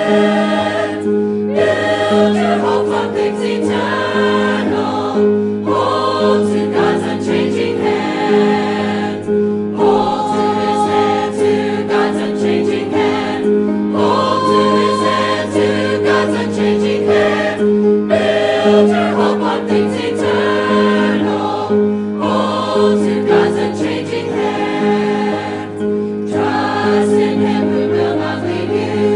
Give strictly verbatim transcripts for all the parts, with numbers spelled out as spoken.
Build your hopes on things eternal. Hold to God's unchanging hand. Hold to His hand, to God's unchanging hand. Hold to His hand, to God's unchanging hand. Build your hope on things eternal. Hold to God's unchanging hand. Trust in Him who will not leave you.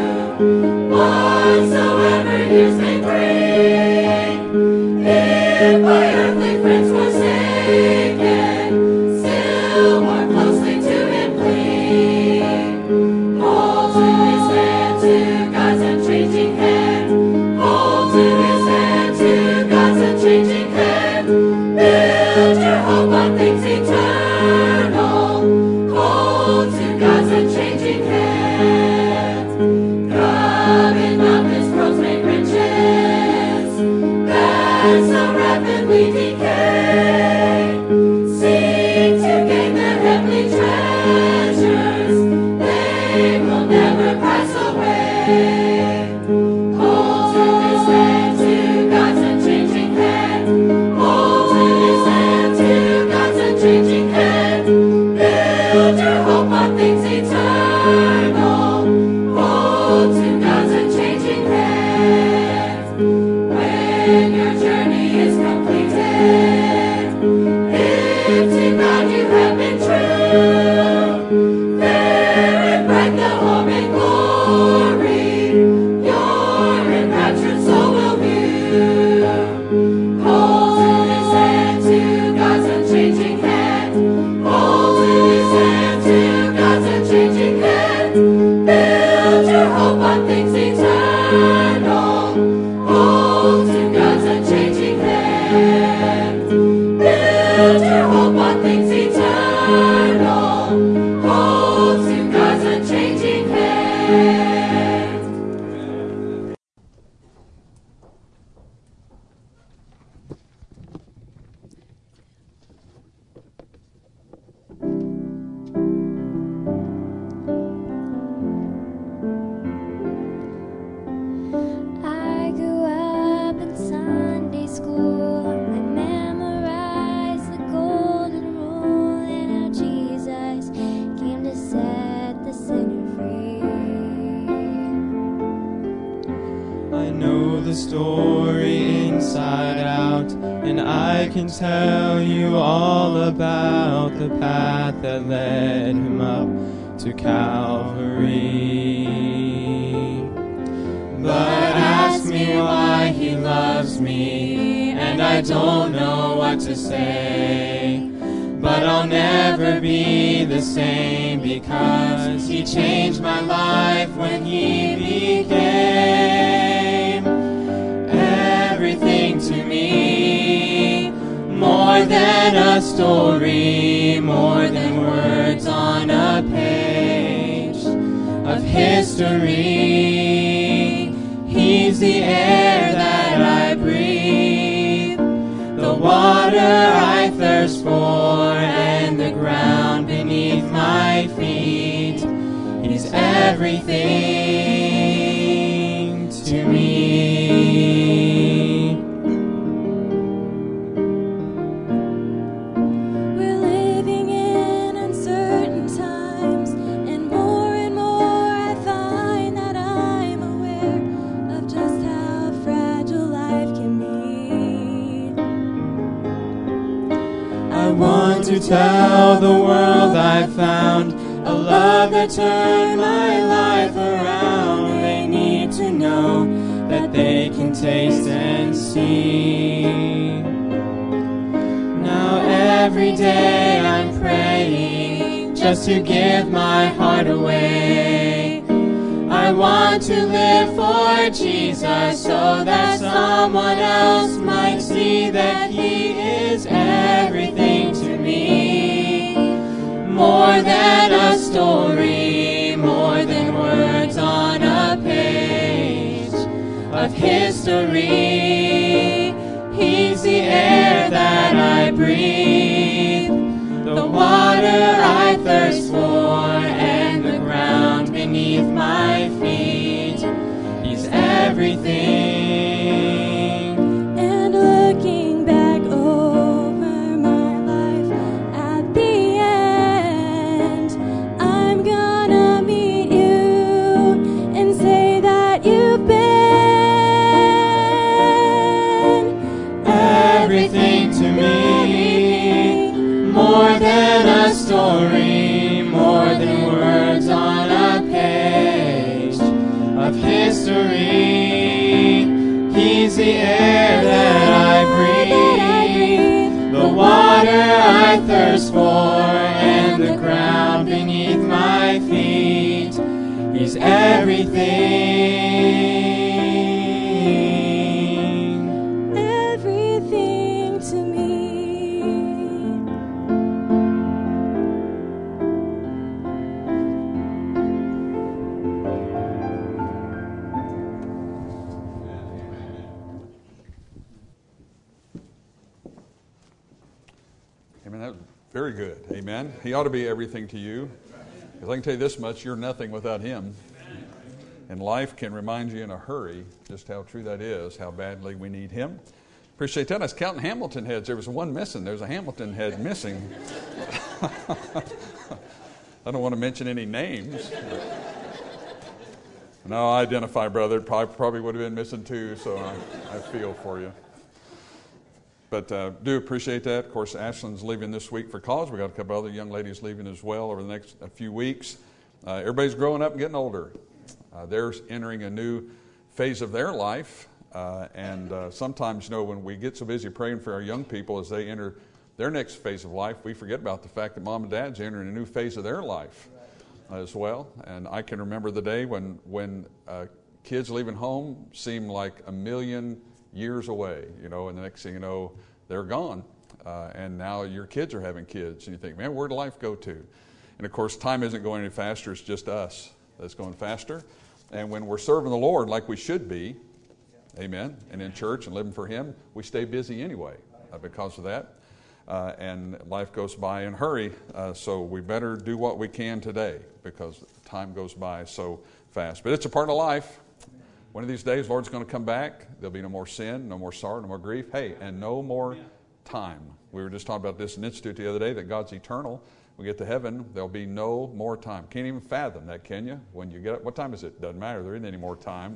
Whatsoever years may bring, if by earthly friends forsaken, still more closely to Him cling. Hold to His hand, to God's unchanging hand. Hold to His hand, to God's unchanging hand. Build your hope on things eternal. Hold to God's unchanging hand. Coming mountains, pros make riches that so rapidly decay. Seek to gain the heavenly treasures, they will never pass away. Hold to His hand, to God's unchanging hand. Hold to His hand, to God's unchanging hand. Build your hope on things eternal. Hold to God's unchanging hand. When your journey is completed, if to God you have been true, fair and bright the home in glory, your enraptured soul will view. Hold to His hand, to God's unchanging hand. Hold to His hand, to God's unchanging hand. Build your hope on things eternal. Hold to God's unchanging hand. Build your hope on things eternal. Hold to God's unchanging hand. I grew up in Sunday school. I memorized the golden rule and how Jesus came to set the sinner free. I know the story inside out, and I can tell you all about the path that led Him up to Calvary. But ask me why He loves me, and I don't know what to say. But I'll never be the same, because He changed my life when He became everything to me. More than a story, more than words on a page of history. He's the air that I breathe, the water I thirst for, and the ground beneath my feet. He's everything to me. We're living in uncertain times, and more and more I find that I'm aware of just how fragile life can be. I want to tell the world I found a love that turned my life around. They need to know that they can taste and see. Now every day I'm praying just to give my heart away. I want to live for Jesus so that someone else might see that He is everything to me. More than a story, more than words on a page of history. He's the air that I breathe, the water I thirst for, and the ground beneath my feet. everything. And looking back over my life at the end, I'm gonna meet you and say that you've been Everything to me, more than a story, more than words on a page of history. He's the air that I breathe, the water I thirst for, and the ground beneath my feet. He's everything. everything to me. Amen. That was very good. Amen. He ought to be everything to you. Because I can tell you this much, you're nothing without him. And life can remind you in a hurry just how true that is, how badly we need him. Appreciate that. I was counting Hamilton heads. There was one missing. There's a Hamilton head missing. I don't want to mention any names. No, I identify, brother. Probably, probably would have been missing too, so I, I feel for you. But uh, do appreciate that. Of course, Ashlyn's leaving this week for college. We've got a couple other young ladies leaving as well over the next a few weeks. Uh, everybody's growing up and getting older. Uh, they're entering a new phase of their life. Uh, and uh, sometimes, you know, when we get so busy praying for our young people as they enter their next phase of life, we forget about the fact that mom and dad's entering a new phase of their life uh, as well. And I can remember the day when, when uh, kids leaving home seemed like a million years away, you know, and the next thing you know, they're gone. Uh, and now your kids are having kids. And you think, man, where'd life go to? And of course, time isn't going any faster. It's just us that's going faster. And when we're serving the Lord like we should be, amen, and in church and living for him, we stay busy anyway uh, because of that. Uh, and life goes by in a hurry. Uh, so we better do what we can today because time goes by so fast. But it's a part of life. One of these days, Lord's going to come back. There'll be no more sin, no more sorrow, no more grief. Hey, and no more time. We were just talking about this in Institute the other day, that God's eternal. We get to heaven, there'll be no more time. Can't even fathom that, can you? When you get up, what time is it? Doesn't matter. There isn't any more time.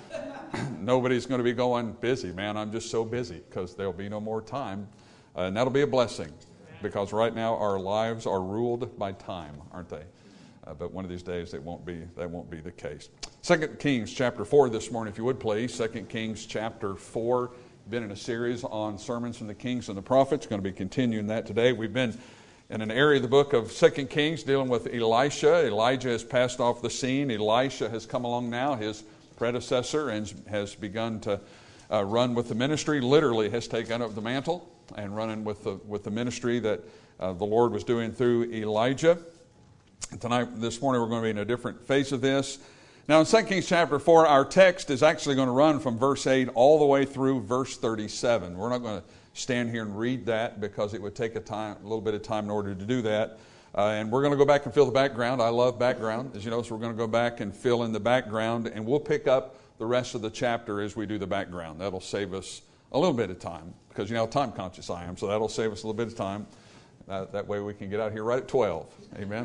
Nobody's going to be going busy. Man, I'm just so busy because there'll be no more time. Uh, and that'll be a blessing because right now our lives are ruled by time, aren't they? Uh, but one of these days it won't be, that won't be the case. Second Kings chapter four this morning, if you would please. Second Kings chapter four. Been in a series on sermons from the kings and the prophets. Going to be continuing that today. We've been in an area of the book of Second Kings dealing with Elisha. Elijah has passed off the scene. Elisha has come along now, his predecessor, and has begun to uh, run with the ministry. Literally has taken up the mantle and running with the with the ministry that uh, the Lord was doing through Elijah. Tonight, this morning, we're going to be in a different phase of this. Now, in Second Kings chapter four, our text is actually going to run from verse eight all the way through verse thirty-seven. We're not going to stand here and read that because it would take a time, a little bit of time in order to do that. Uh, and we're going to go back and fill the background. I love background, as you know, so we're going to go back and fill in the background, and we'll pick up the rest of the chapter as we do the background. That'll save us a little bit of time because you know how time conscious I am, so that'll save us a little bit of time. Uh, that way we can get out here right at twelve. Amen.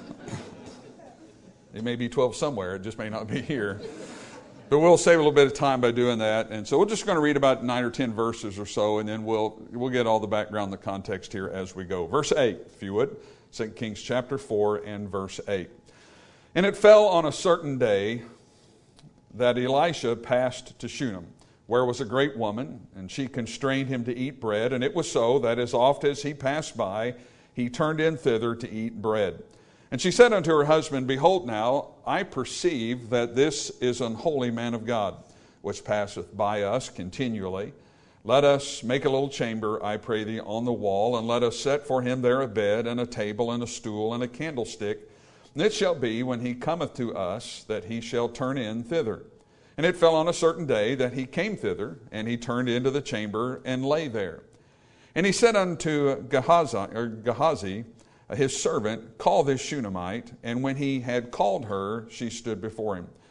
It may be twelve somewhere. It just may not be here. But we'll save a little bit of time by doing that. And so we're just going to read about nine or ten verses or so, and then we'll we'll get all the background, the context here as we go. Verse eight, if you would. Second Kings chapter four and verse eight. And it fell on a certain day that Elisha passed to Shunem, where was a great woman, and she constrained him to eat bread. And it was so that as oft as he passed by, he turned in thither to eat bread. And she said unto her husband, Behold now, I perceive that this is an holy man of God, which passeth by us continually. Let us make a little chamber, I pray thee, on the wall, and let us set for him there a bed, and a table, and a stool, and a candlestick. And it shall be, when he cometh to us, that he shall turn in thither. And it fell on a certain day that he came thither, and he turned into the chamber, and lay there. And he said unto Gehazi, or Gehazi, his servant, Call this Shunammite. And when he had called her, she stood before him.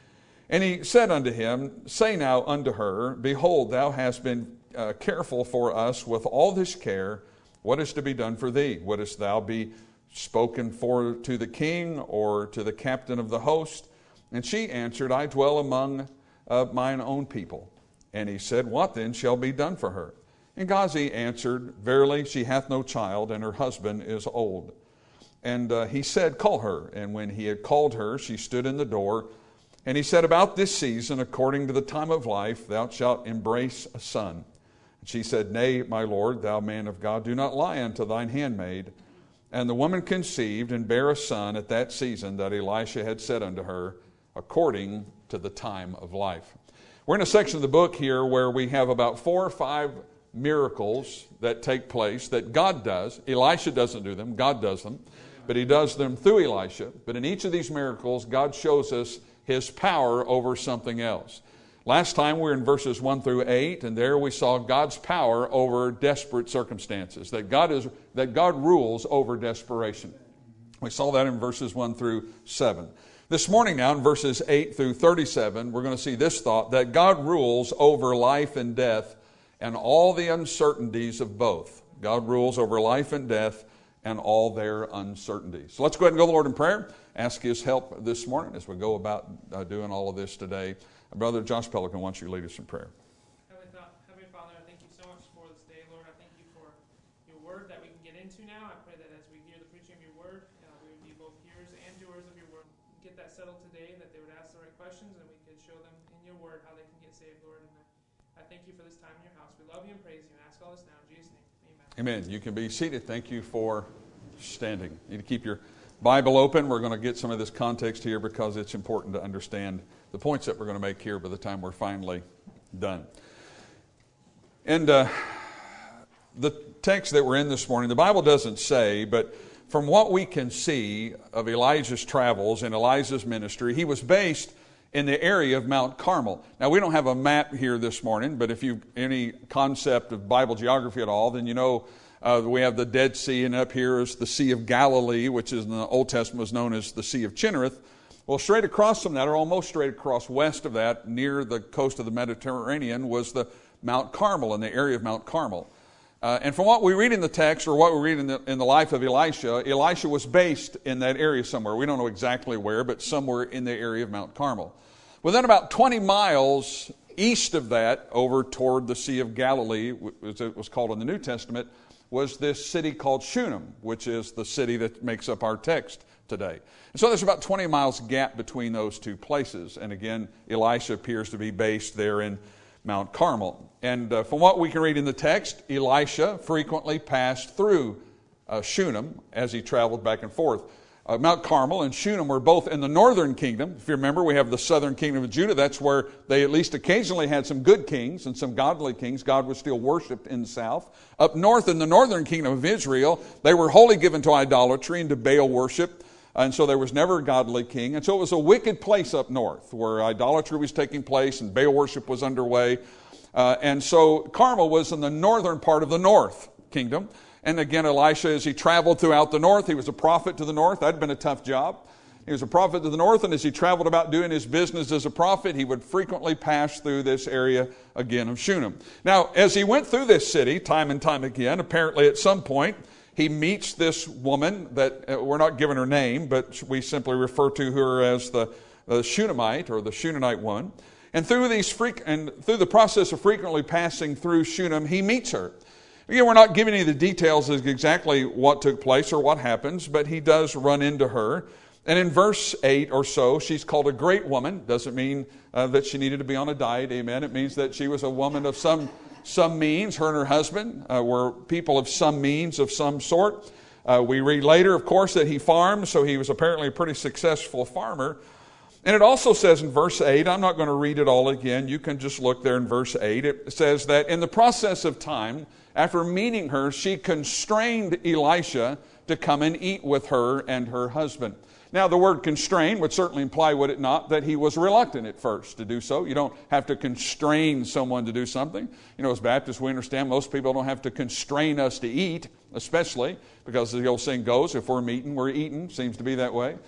And he said unto him, Say now unto her, Behold, thou hast been uh, careful for us with all this care. What is to be done for thee? Wouldest thou be spoken for to the king or to the captain of the host? And she answered, I dwell among uh, mine own people. And he said, What then shall be done for her? And Gehazi answered, Verily, she hath no child, and her husband is old. And uh, he said, Call her. And when he had called her, she stood in the door. And he said, About this season, according to the time of life, thou shalt embrace a son. And she said, Nay, my lord, thou man of God, do not lie unto thine handmaid. And the woman conceived and bare a son at that season that Elisha had said unto her, according to the time of life. We're in a section of the book here where we have about four or five miracles that take place that God does. Elisha doesn't do them, God does them, but he does them through Elisha. But in each of these miracles, God shows us his power over something else. Last time we were in verses one through eight, and there we saw God's power over desperate circumstances, that God is that God rules over desperation. We saw that in verses one through seven. This morning now, in verses eight through thirty-seven, we're going to see this thought, that God rules over life and death and all the uncertainties of both. God rules over life and death and all their uncertainties. So let's go ahead and go to the Lord in prayer. Ask His help this morning as we go about uh, doing all of this today. Brother Josh Pelican, why don't you lead us in prayer? Heavenly Father, I thank you so much for this day, Lord. I thank you for your word that we can get into now. I pray that as we hear the preaching of your word, uh, we would be both hearers and doers of your word. Get that settled today, that they would ask the right questions, and we could show them in your word how they can get saved, Lord. And I thank you for this time in your house. We love you and praise you, and ask all this now in Jesus' name. Amen. Amen. You can be seated. Thank you for standing. You need to keep your Bible open. We're going to get some of this context here because it's important to understand the points that we're going to make here by the time we're finally done. And uh, the text that we're in this morning, the Bible doesn't say, but from what we can see of Elijah's travels and Elijah's ministry, he was based in the area of Mount Carmel. Now, we don't have a map here this morning, but if you any concept of Bible geography at all, then you know uh, we have the Dead Sea, and up here is the Sea of Galilee, which is in the Old Testament was known as the Sea of Chinnereth. Well, straight across from that, or almost straight across west of that, near the coast of the Mediterranean, was the Mount Carmel, in the area of Mount Carmel. Uh, and from what we read in the text, or what we read in the, in the life of Elisha, Elisha was based in that area somewhere. We don't know exactly where, but somewhere in the area of Mount Carmel. Well, then about twenty miles east of that, over toward the Sea of Galilee, as it was called in the New Testament, was this city called Shunem, which is the city that makes up our text today. And so there's about twenty miles gap between those two places. And again, Elisha appears to be based there in Mount Carmel. And uh, from what we can read in the text, Elisha frequently passed through uh, Shunem as he traveled back and forth. Uh, Mount Carmel and Shunem were both in the northern kingdom. If you remember, we have the southern kingdom of Judah. That's where they at least occasionally had some good kings and some godly kings. God was still worshipped in the south. Up north in the northern kingdom of Israel, they were wholly given to idolatry and to Baal worship. And so there was never a godly king. And so it was a wicked place up north where idolatry was taking place and Baal worship was underway. Uh, and so Carmel was in the northern part of the north kingdom. And again, Elisha, as he traveled throughout the north, he was a prophet to the north. That had been a tough job. He was a prophet to the north, and as he traveled about doing his business as a prophet, he would frequently pass through this area again of Shunem. Now, as he went through this city time and time again, apparently at some point, he meets this woman that uh, we're not given her name, but we simply refer to her as the, the Shunammite or the Shunammite one. And through these freak, and through the process of frequently passing through Shunem, he meets her. Again, we're not giving you the details of exactly what took place or what happens, but he does run into her. And in verse eight or so, she's called a great woman. Doesn't mean uh, that she needed to be on a diet, amen. It means that she was a woman of some some means. Her and her husband uh, were people of some means of some sort. Uh, we read later, of course, that he farmed, so he was apparently a pretty successful farmer. And it also says in verse eight, I'm not going to read it all again. You can just look there in verse eight. It says that in the process of time, after meeting her, she constrained Elisha to come and eat with her and her husband. Now, the word constrain would certainly imply, would it not, that he was reluctant at first to do so. You don't have to constrain someone to do something. You know, as Baptists, we understand most people don't have to constrain us to eat, especially because the old saying goes, if we're eating, we're eating. Seems to be that way.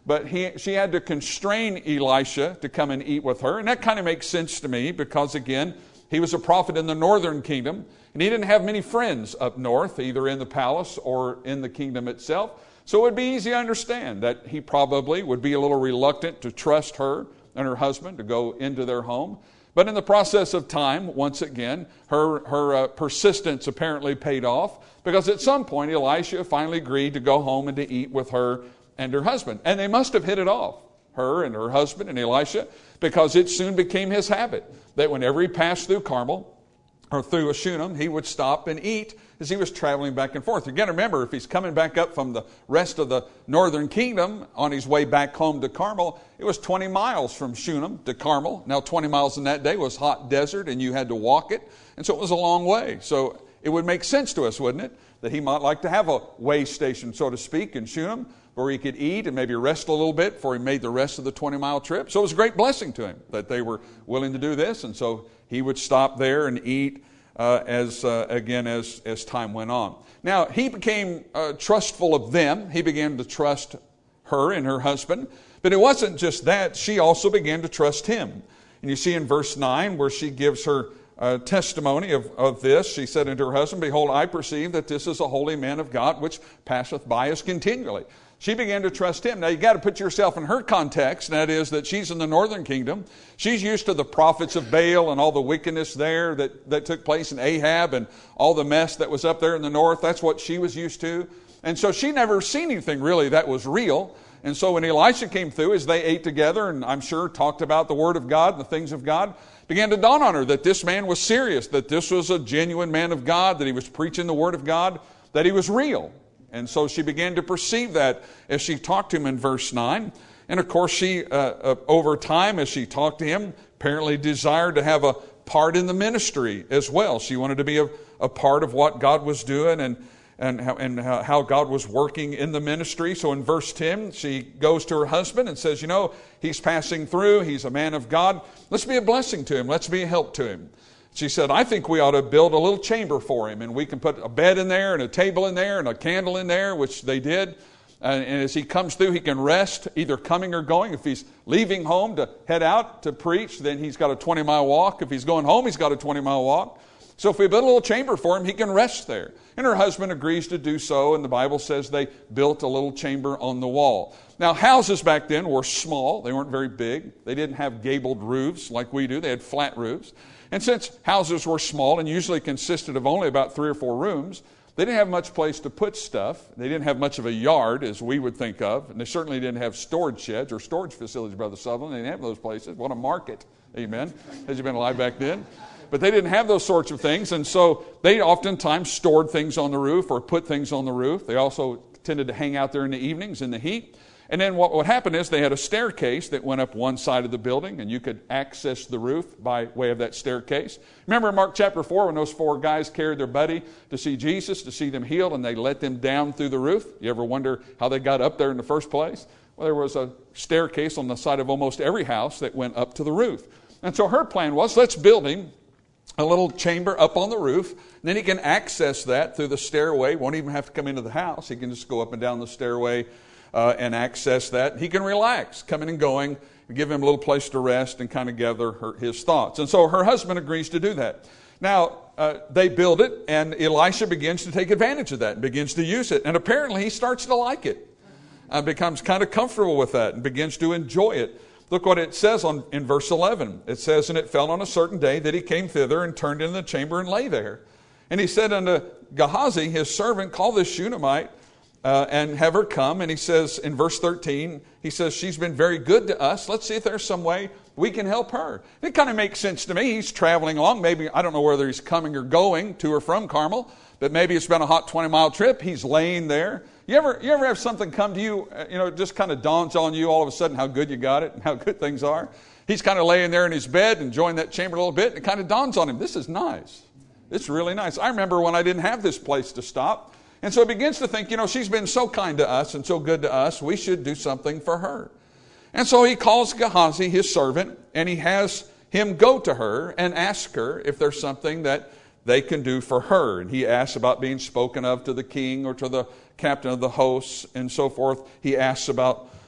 but he, she had to constrain Elisha to come and eat with her. And that kind of makes sense to me because, again, he was a prophet in the northern kingdom, and he didn't have many friends up north, either in the palace or in the kingdom itself. So it would be easy to understand that he probably would be a little reluctant to trust her and her husband to go into their home. But in the process of time, once again, her, her uh, persistence apparently paid off, because at some point Elisha finally agreed to go home and to eat with her and her husband. And they must have hit it off, her and her husband and Elisha, because it soon became his habit that whenever he passed through Carmel or through Shunem, he would stop and eat as he was traveling back and forth. Again, remember, if he's coming back up from the rest of the northern kingdom on his way back home to Carmel, it was twenty miles from Shunem to Carmel. Now, twenty miles in that day was hot desert, and you had to walk it, and so it was a long way. So it would make sense to us, wouldn't it, that he might like to have a way station, so to speak, in Shunem, where he could eat and maybe rest a little bit before he made the rest of the twenty-mile trip. So it was a great blessing to him that they were willing to do this, and so he would stop there and eat uh, as uh, again as as time went on. Now he became uh, trustful of them. He began to trust her and her husband, but it wasn't just that. She also began to trust him. And you see in verse nine where she gives her uh, testimony of, of this. She said unto her husband, Behold, I perceive that this is a holy man of God, which passeth by us continually. She began to trust him. Now, you got to put yourself in her context, and that is that she's in the northern kingdom. She's used to the prophets of Baal and all the wickedness there that, that took place in Ahab and all the mess that was up there in the north. That's what she was used to. And so she never seen anything really that was real. And so when Elisha came through, as they ate together, and I'm sure talked about the Word of God and the things of God, began to dawn on her that this man was serious, that this was a genuine man of God, that he was preaching the Word of God, that he was real. And so she began to perceive that as she talked to him in verse nine. And of course, she, uh, uh, over time, as she talked to him, apparently desired to have a part in the ministry as well. She wanted to be a, a part of what God was doing and, and, how, and how God was working in the ministry. So in verse ten, she goes to her husband and says, you know, he's passing through. He's a man of God. Let's be a blessing to him. Let's be a help to him. She said, I think we ought to build a little chamber for him, and we can put a bed in there and a table in there and a candle in there, which they did. And, and as he comes through, he can rest, either coming or going. If he's leaving home to head out to preach, then he's got a twenty-mile walk. If he's going home, he's got a twenty-mile walk. So if we build a little chamber for him, he can rest there. And her husband agrees to do so, and the Bible says they built a little chamber on the wall. Now, houses back then were small. They weren't very big. They didn't have gabled roofs like we do. They had flat roofs. And since houses were small and usually consisted of only about three or four rooms, they didn't have much place to put stuff. They didn't have much of a yard, as we would think of. And they certainly didn't have storage sheds or storage facilities, Brother Sutherland. They didn't have those places. What a market. Amen. Has you been alive back then? But they didn't have those sorts of things. And so they oftentimes stored things on the roof or put things on the roof. They also tended to hang out there in the evenings in the heat. And then what would happen is they had a staircase that went up one side of the building, and you could access the roof by way of that staircase. Remember in Mark chapter four when those four guys carried their buddy to see Jesus, to see them healed, and they let them down through the roof? You ever wonder how they got up there in the first place? Well, there was a staircase on the side of almost every house that went up to the roof. And so her plan was, let's build him a little chamber up on the roof, and then he can access that through the stairway. Won't even have to come into the house. He can just go up and down the stairway Uh, and access that. He can relax, coming and going, give him a little place to rest and kind of gather her, his thoughts. And so her husband agrees to do that. Now, uh, they build it, and Elisha begins to take advantage of that and begins to use it. And apparently he starts to like it, uh, becomes kind of comfortable with that and begins to enjoy it. Look what it says on, in verse eleven. It says, And it fell on a certain day that he came thither and turned into the chamber and lay there. And he said unto Gehazi, his servant, Call this Shunammite, Uh, and have her come. And he says in verse thirteen, he says, she's been very good to us. Let's see if there's some way we can help her. It kind of makes sense to me. He's traveling along. Maybe, I don't know whether he's coming or going to or from Carmel, but maybe it's been a hot twenty-mile trip. He's laying there. You ever, you ever have something come to you, uh, you know, it just kind of dawns on you all of a sudden how good you got it and how good things are? He's kind of laying there in his bed, enjoying that chamber a little bit, and it kind of dawns on him, this is nice. It's really nice. I remember when I didn't have this place to stop. And so he begins to think, you know, she's been so kind to us and so good to us, we should do something for her. And so he calls Gehazi, his servant, and he has him go to her and ask her if there's something that they can do for her. And he asks about being spoken of to the king or to the captain of the hosts and so forth. He asks about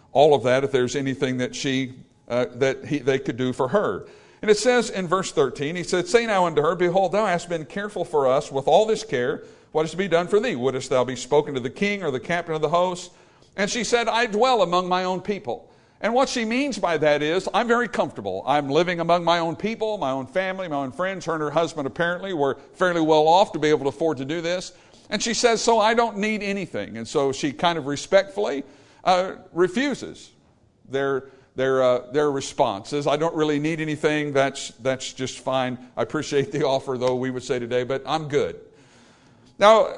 all of that if there's anything that she uh, that he, they could do for her. And it says in verse thirteen, he said, Say now unto her, Behold, thou hast been careful for us with all this care. What is to be done for thee? Wouldest thou be spoken to the king or the captain of the host? And she said, I dwell among my own people. And what she means by that is, I'm very comfortable. I'm living among my own people, my own family, my own friends. Her and her husband apparently were fairly well off to be able to afford to do this. And she says, so I don't need anything. And so she kind of respectfully uh, refuses their their uh, their response. Says, I don't really need anything. That's, that's just fine. I appreciate the offer, though, we would say today, but I'm good. Now,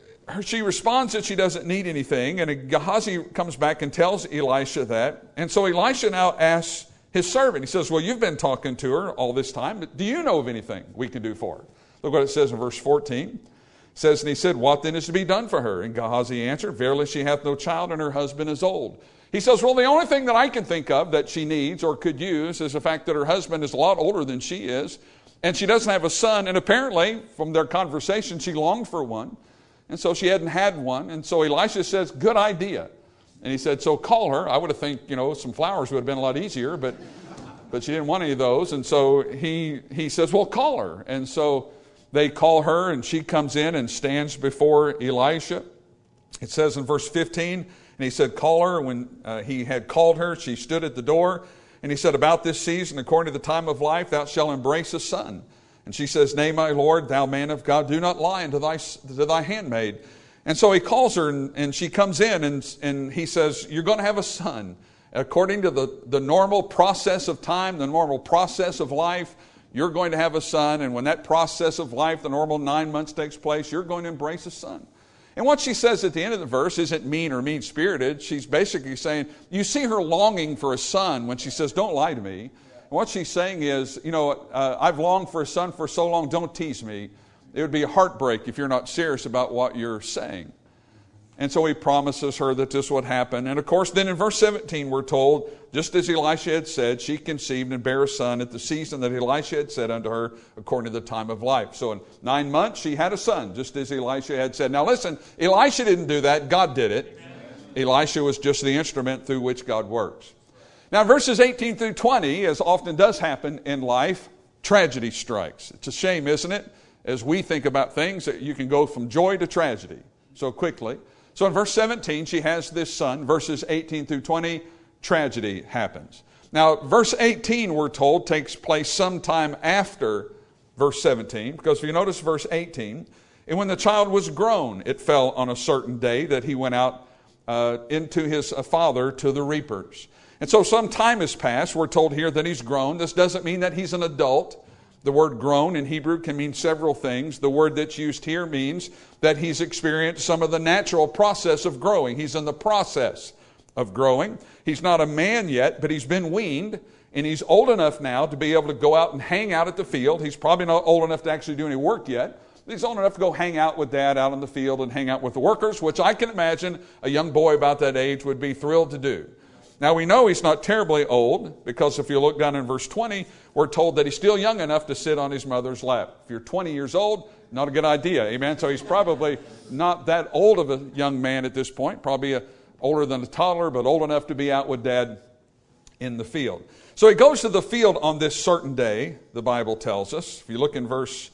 she responds that she doesn't need anything, and Gehazi comes back and tells Elisha that. And so Elisha now asks his servant, he says, well, you've been talking to her all this time, but do you know of anything we can do for her? Look what it says in verse fourteen. It says, and he said, what then is to be done for her? And Gehazi answered, verily she hath no child, and her husband is old. He says, well, the only thing that I can think of that she needs or could use is the fact that her husband is a lot older than she is, and she doesn't have a son, and apparently, from their conversation, she longed for one. And so she hadn't had one. And so Elisha says, good idea. And he said, so call her. I would have think, you know, some flowers would have been a lot easier, but but she didn't want any of those. And so he he says, well, call her. And so they call her, and she comes in and stands before Elisha. It says in verse fifteen, and he said, call her. When uh, he had called her, she stood at the door. And he said, about this season, according to the time of life, thou shalt embrace a son. And she says, nay, my Lord, thou man of God, do not lie unto thy, to thy handmaid. And so he calls her, and, and she comes in, and, and he says, you're going to have a son. According to the, the normal process of time, the normal process of life, you're going to have a son. And when that process of life, the normal nine months takes place, you're going to embrace a son. And what she says at the end of the verse isn't mean or mean-spirited. She's basically saying, you see her longing for a son when she says, don't lie to me. And what she's saying is, you know, uh, I've longed for a son for so long, don't tease me. It would be a heartbreak if you're not serious about what you're saying. And so he promises her that this would happen. And of course, then in verse seventeen, we're told, just as Elisha had said, she conceived and bare a son at the season that Elisha had said unto her, according to the time of life. So in nine months, she had a son, just as Elisha had said. Now listen, Elisha didn't do that. God did it. Amen. Elisha was just the instrument through which God works. Now, verses eighteen through twenty, as often does happen in life, tragedy strikes. It's a shame, isn't it? As we think about things, that you can go from joy to tragedy so quickly. So in verse seventeen, she has this son. Verses eighteen through twenty, tragedy happens. Now, verse eighteen, we're told, takes place sometime after verse seventeen. Because if you notice verse eighteen, and when the child was grown, it fell on a certain day that he went out uh, into his uh, father to the reapers. And so some time has passed. We're told here that he's grown. This doesn't mean that he's an adult. The word grown in Hebrew can mean several things. The word that's used here means that he's experienced some of the natural process of growing. He's in the process of growing. He's not a man yet, but he's been weaned, and he's old enough now to be able to go out and hang out at the field. He's probably not old enough to actually do any work yet. He's old enough to go hang out with Dad out in the field and hang out with the workers, which I can imagine a young boy about that age would be thrilled to do. Now, we know he's not terribly old, because if you look down in verse twenty, we're told that he's still young enough to sit on his mother's lap. If you're twenty years old, not a good idea, amen? So he's probably not that old of a young man at this point, probably a, older than a toddler, but old enough to be out with Dad in the field. So he goes to the field on this certain day, the Bible tells us. If you look in verse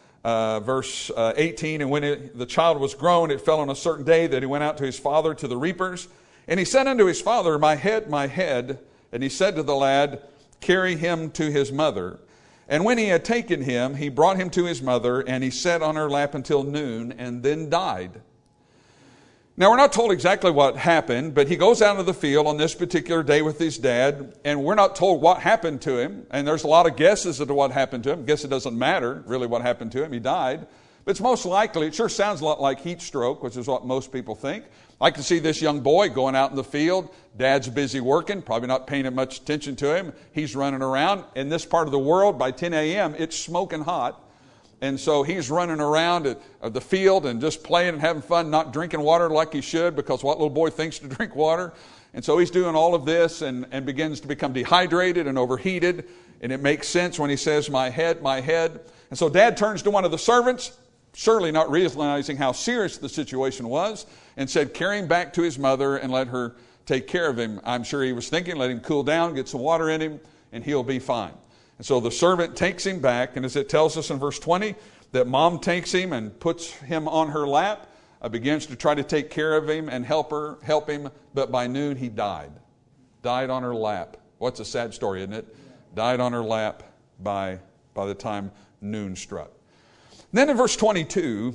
uh, verse uh, eighteen, and when it, the child was grown, it fell on a certain day that he went out to his father to the reapers. And he said unto his father, my head, my head. And he said to the lad, carry him to his mother. And when he had taken him, he brought him to his mother, and he sat on her lap until noon, and then died. Now, we're not told exactly what happened, but he goes out into the field on this particular day with his dad, and we're not told what happened to him. And there's a lot of guesses as to what happened to him. I guess it doesn't matter really what happened to him. He died. But it's most likely, it sure sounds a lot like heat stroke, which is what most people think. I can see this young boy going out in the field. Dad's busy working, probably not paying much attention to him. He's running around. In this part of the world, by ten a.m., it's smoking hot. And so he's running around at the field and just playing and having fun, not drinking water like he should, because what little boy thinks to drink water? And so he's doing all of this and, and begins to become dehydrated and overheated. And it makes sense when he says, my head, my head. And so Dad turns to one of the servants, surely not realizing how serious the situation was, and said, carry him back to his mother and let her take care of him. I'm sure he was thinking, let him cool down, get some water in him, and he'll be fine. And so the servant takes him back, and as it tells us in verse twenty, that mom takes him and puts him on her lap, uh, begins to try to take care of him and help her, help him, but by noon he died. Died on her lap. What's a sad story, isn't it? Died on her lap by, by the time noon struck. Then in verse twenty-two,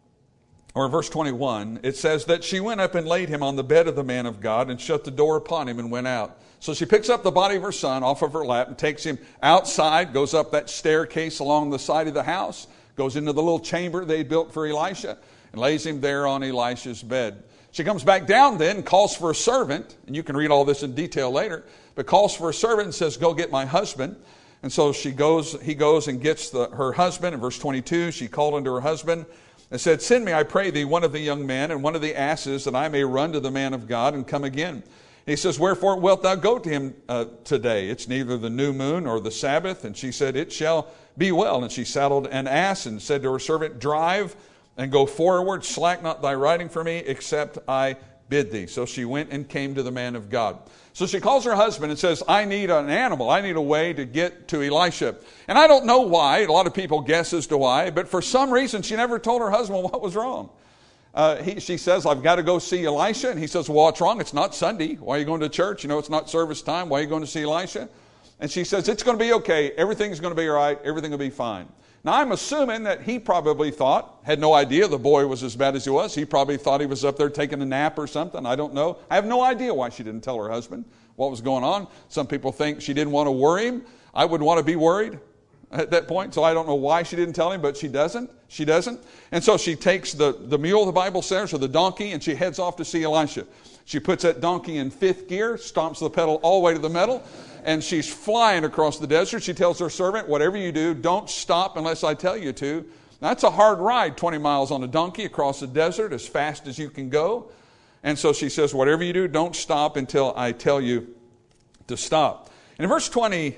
or verse twenty-one, it says that she went up and laid him on the bed of the man of God and shut the door upon him and went out. So she picks up the body of her son off of her lap and takes him outside, goes up that staircase along the side of the house, goes into the little chamber they built for Elisha, and lays him there on Elisha's bed. She comes back down then, calls for a servant, and you can read all this in detail later, but calls for a servant and says, go get my husband. And so she goes, he goes and gets the, her husband. In verse twenty-two, she called unto her husband and said, send me, I pray thee, one of the young men and one of the asses, that I may run to the man of God and come again. And he says, wherefore wilt thou go to him uh, today? It's neither the new moon or the Sabbath. And she said, it shall be well. And she saddled an ass and said to her servant, drive and go forward, slack not thy riding for me, except I bid thee. So she went and came to the man of God. So she calls her husband and says, I need an animal. I need a way to get to Elisha. And I don't know why. A lot of people guess as to why. But for some reason, she never told her husband what was wrong. Uh, he, she says, I've got to go see Elisha. And he says, well, what's wrong? It's not Sunday. Why are you going to church? You know, it's not service time. Why are you going to see Elisha? And she says, it's going to be okay. Everything's going to be all right. Everything will be fine. Now, I'm assuming that he probably thought, had no idea the boy was as bad as he was. He probably thought he was up there taking a nap or something. I don't know. I have no idea why she didn't tell her husband what was going on. Some people think she didn't want to worry him. I would want to be worried at that point, so I don't know why she didn't tell him, but she doesn't. She doesn't. And so she takes the, the mule, the Bible says, or the donkey, and she heads off to see Elisha. She puts that donkey in fifth gear, stomps the pedal all the way to the metal, and she's flying across the desert. She tells her servant, whatever you do, don't stop unless I tell you to. Now, that's a hard ride, twenty miles on a donkey across the desert as fast as you can go. And so she says, whatever you do, don't stop until I tell you to stop. And in verse twenty,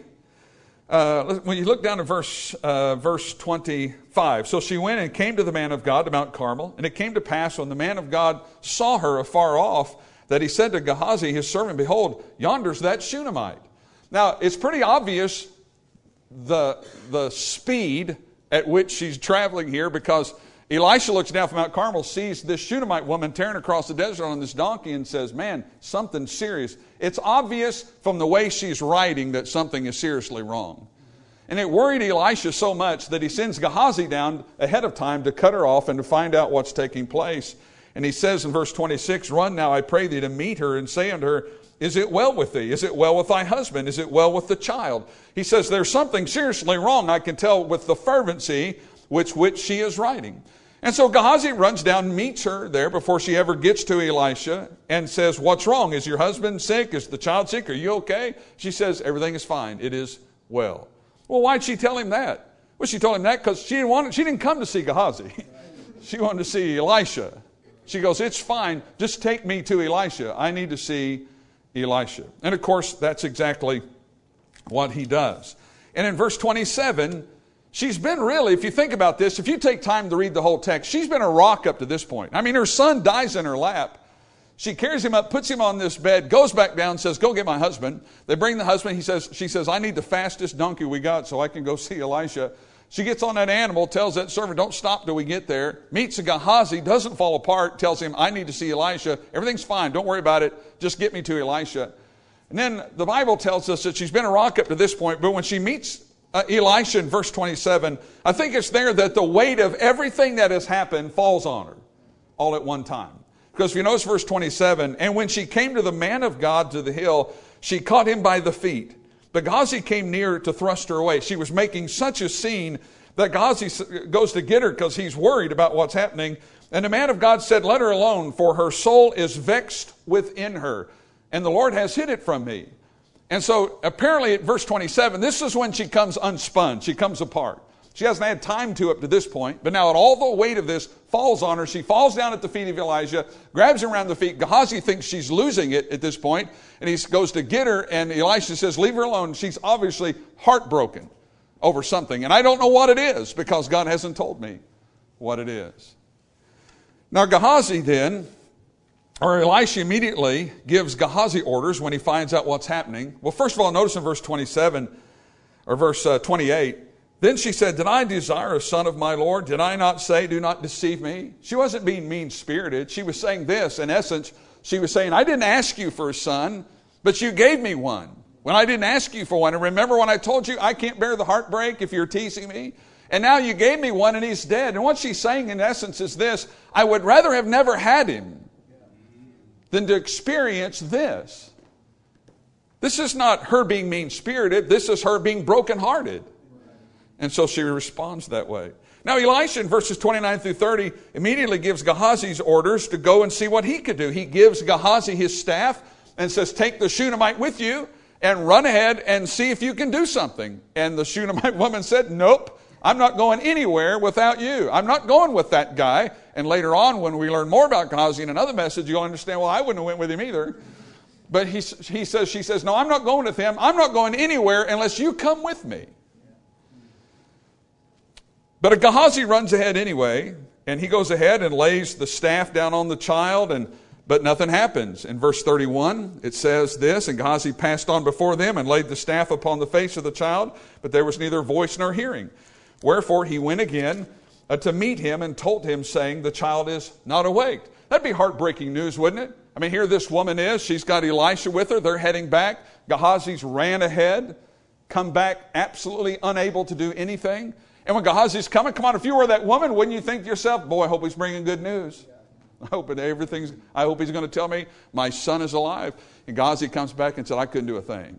uh, when you look down to verse, uh, verse twenty-five, so she went and came to the man of God to Mount Carmel. And it came to pass when the man of God saw her afar off, that he said to Gehazi, his servant, behold, yonder's that Shunammite. Now, it's pretty obvious the, the speed at which she's traveling here, because Elisha looks down from Mount Carmel, sees this Shunammite woman tearing across the desert on this donkey and says, man, something serious. It's obvious from the way she's riding that something is seriously wrong. And it worried Elisha so much that he sends Gehazi down ahead of time to cut her off and to find out what's taking place. And he says in verse twenty-six, run now, I pray thee, to meet her and say unto her, is it well with thee? Is it well with thy husband? Is it well with the child? He says, there's something seriously wrong, I can tell with the fervency with which she is riding. And so Gehazi runs down, meets her there before she ever gets to Elisha, and says, what's wrong? Is your husband sick? Is the child sick? Are you okay? She says, everything is fine. It is well. Well, why'd she tell him that? Well, she told him that because she didn't want, she didn't come to see Gehazi. She wanted to see Elisha. She goes, it's fine. Just take me to Elisha. I need to see Elisha. And of course, that's exactly what he does. And in verse twenty-seven, she's been really, if you think about this, if you take time to read the whole text, she's been a rock up to this point. I mean, her son dies in her lap. She carries him up, puts him on this bed, goes back down, says, go get my husband. They bring the husband. He says, she says, I need the fastest donkey we got so I can go see Elisha. She gets on that animal, tells that servant, don't stop till we get there. Meets a Gehazi, doesn't fall apart, tells him, I need to see Elisha. Everything's fine. Don't worry about it. Just get me to Elisha. And then the Bible tells us that she's been a rock up to this point, but when she meets uh, Elisha in verse twenty-seven, I think it's there that the weight of everything that has happened falls on her all at one time. Because if you notice verse twenty-seven, and when she came to the man of God to the hill, she caught him by the feet. But Gehazi came near to thrust her away. She was making such a scene that Gehazi goes to get her because he's worried about what's happening. And the man of God said, let her alone, for her soul is vexed within her, and the Lord has hid it from me. And so apparently at verse twenty-seven, this is when she comes unspun. She comes apart. She hasn't had time to up to this point, but now all the weight of this falls on her. She falls down at the feet of Elijah, grabs him around the feet. Gehazi thinks she's losing it at this point, and he goes to get her, and Elisha says, leave her alone. She's obviously heartbroken over something, and I don't know what it is because God hasn't told me what it is. Now Gehazi then or Elisha immediately gives Gehazi orders when he finds out what's happening. Well, first of all, notice in verse twenty-seven, or verse uh, twenty-eight, then she said, did I desire a son of my Lord? Did I not say, do not deceive me? She wasn't being mean-spirited. She was saying this, in essence, she was saying, I didn't ask you for a son, but you gave me one when I didn't ask you for one. And remember when I told you I can't bear the heartbreak if you're teasing me? And now you gave me one and he's dead. And what she's saying in essence is this, I would rather have never had him than to experience this. This is not her being mean-spirited. This is her being brokenhearted. And so she responds that way. Now Elisha in verses twenty-nine through thirty immediately gives Gehazi's orders to go and see what he could do. He gives Gehazi his staff and says, take the Shunammite with you and run ahead and see if you can do something. And the Shunammite woman said, nope, I'm not going anywhere without you. I'm not going with that guy. And later on, when we learn more about Gehazi in another message, you'll understand, well, I wouldn't have went with him either. But he, he says, she says, no, I'm not going with him. I'm not going anywhere unless you come with me. But Gehazi runs ahead anyway, and he goes ahead and lays the staff down on the child, and but nothing happens. In verse thirty-one, it says this, and Gehazi passed on before them and laid the staff upon the face of the child, but there was neither voice nor hearing. Wherefore he went again uh, to meet him and told him, saying, the child is not awake. That'd be heartbreaking news, wouldn't it? I mean, here this woman is. She's got Elisha with her. They're heading back. Gehazi's ran ahead, come back absolutely unable to do anything. And when Gehazi's coming, come on, if you were that woman, wouldn't you think to yourself, boy, I hope he's bringing good news. I hope it, everything's, I hope he's going to tell me my son is alive. And Gehazi comes back and said, I couldn't do a thing.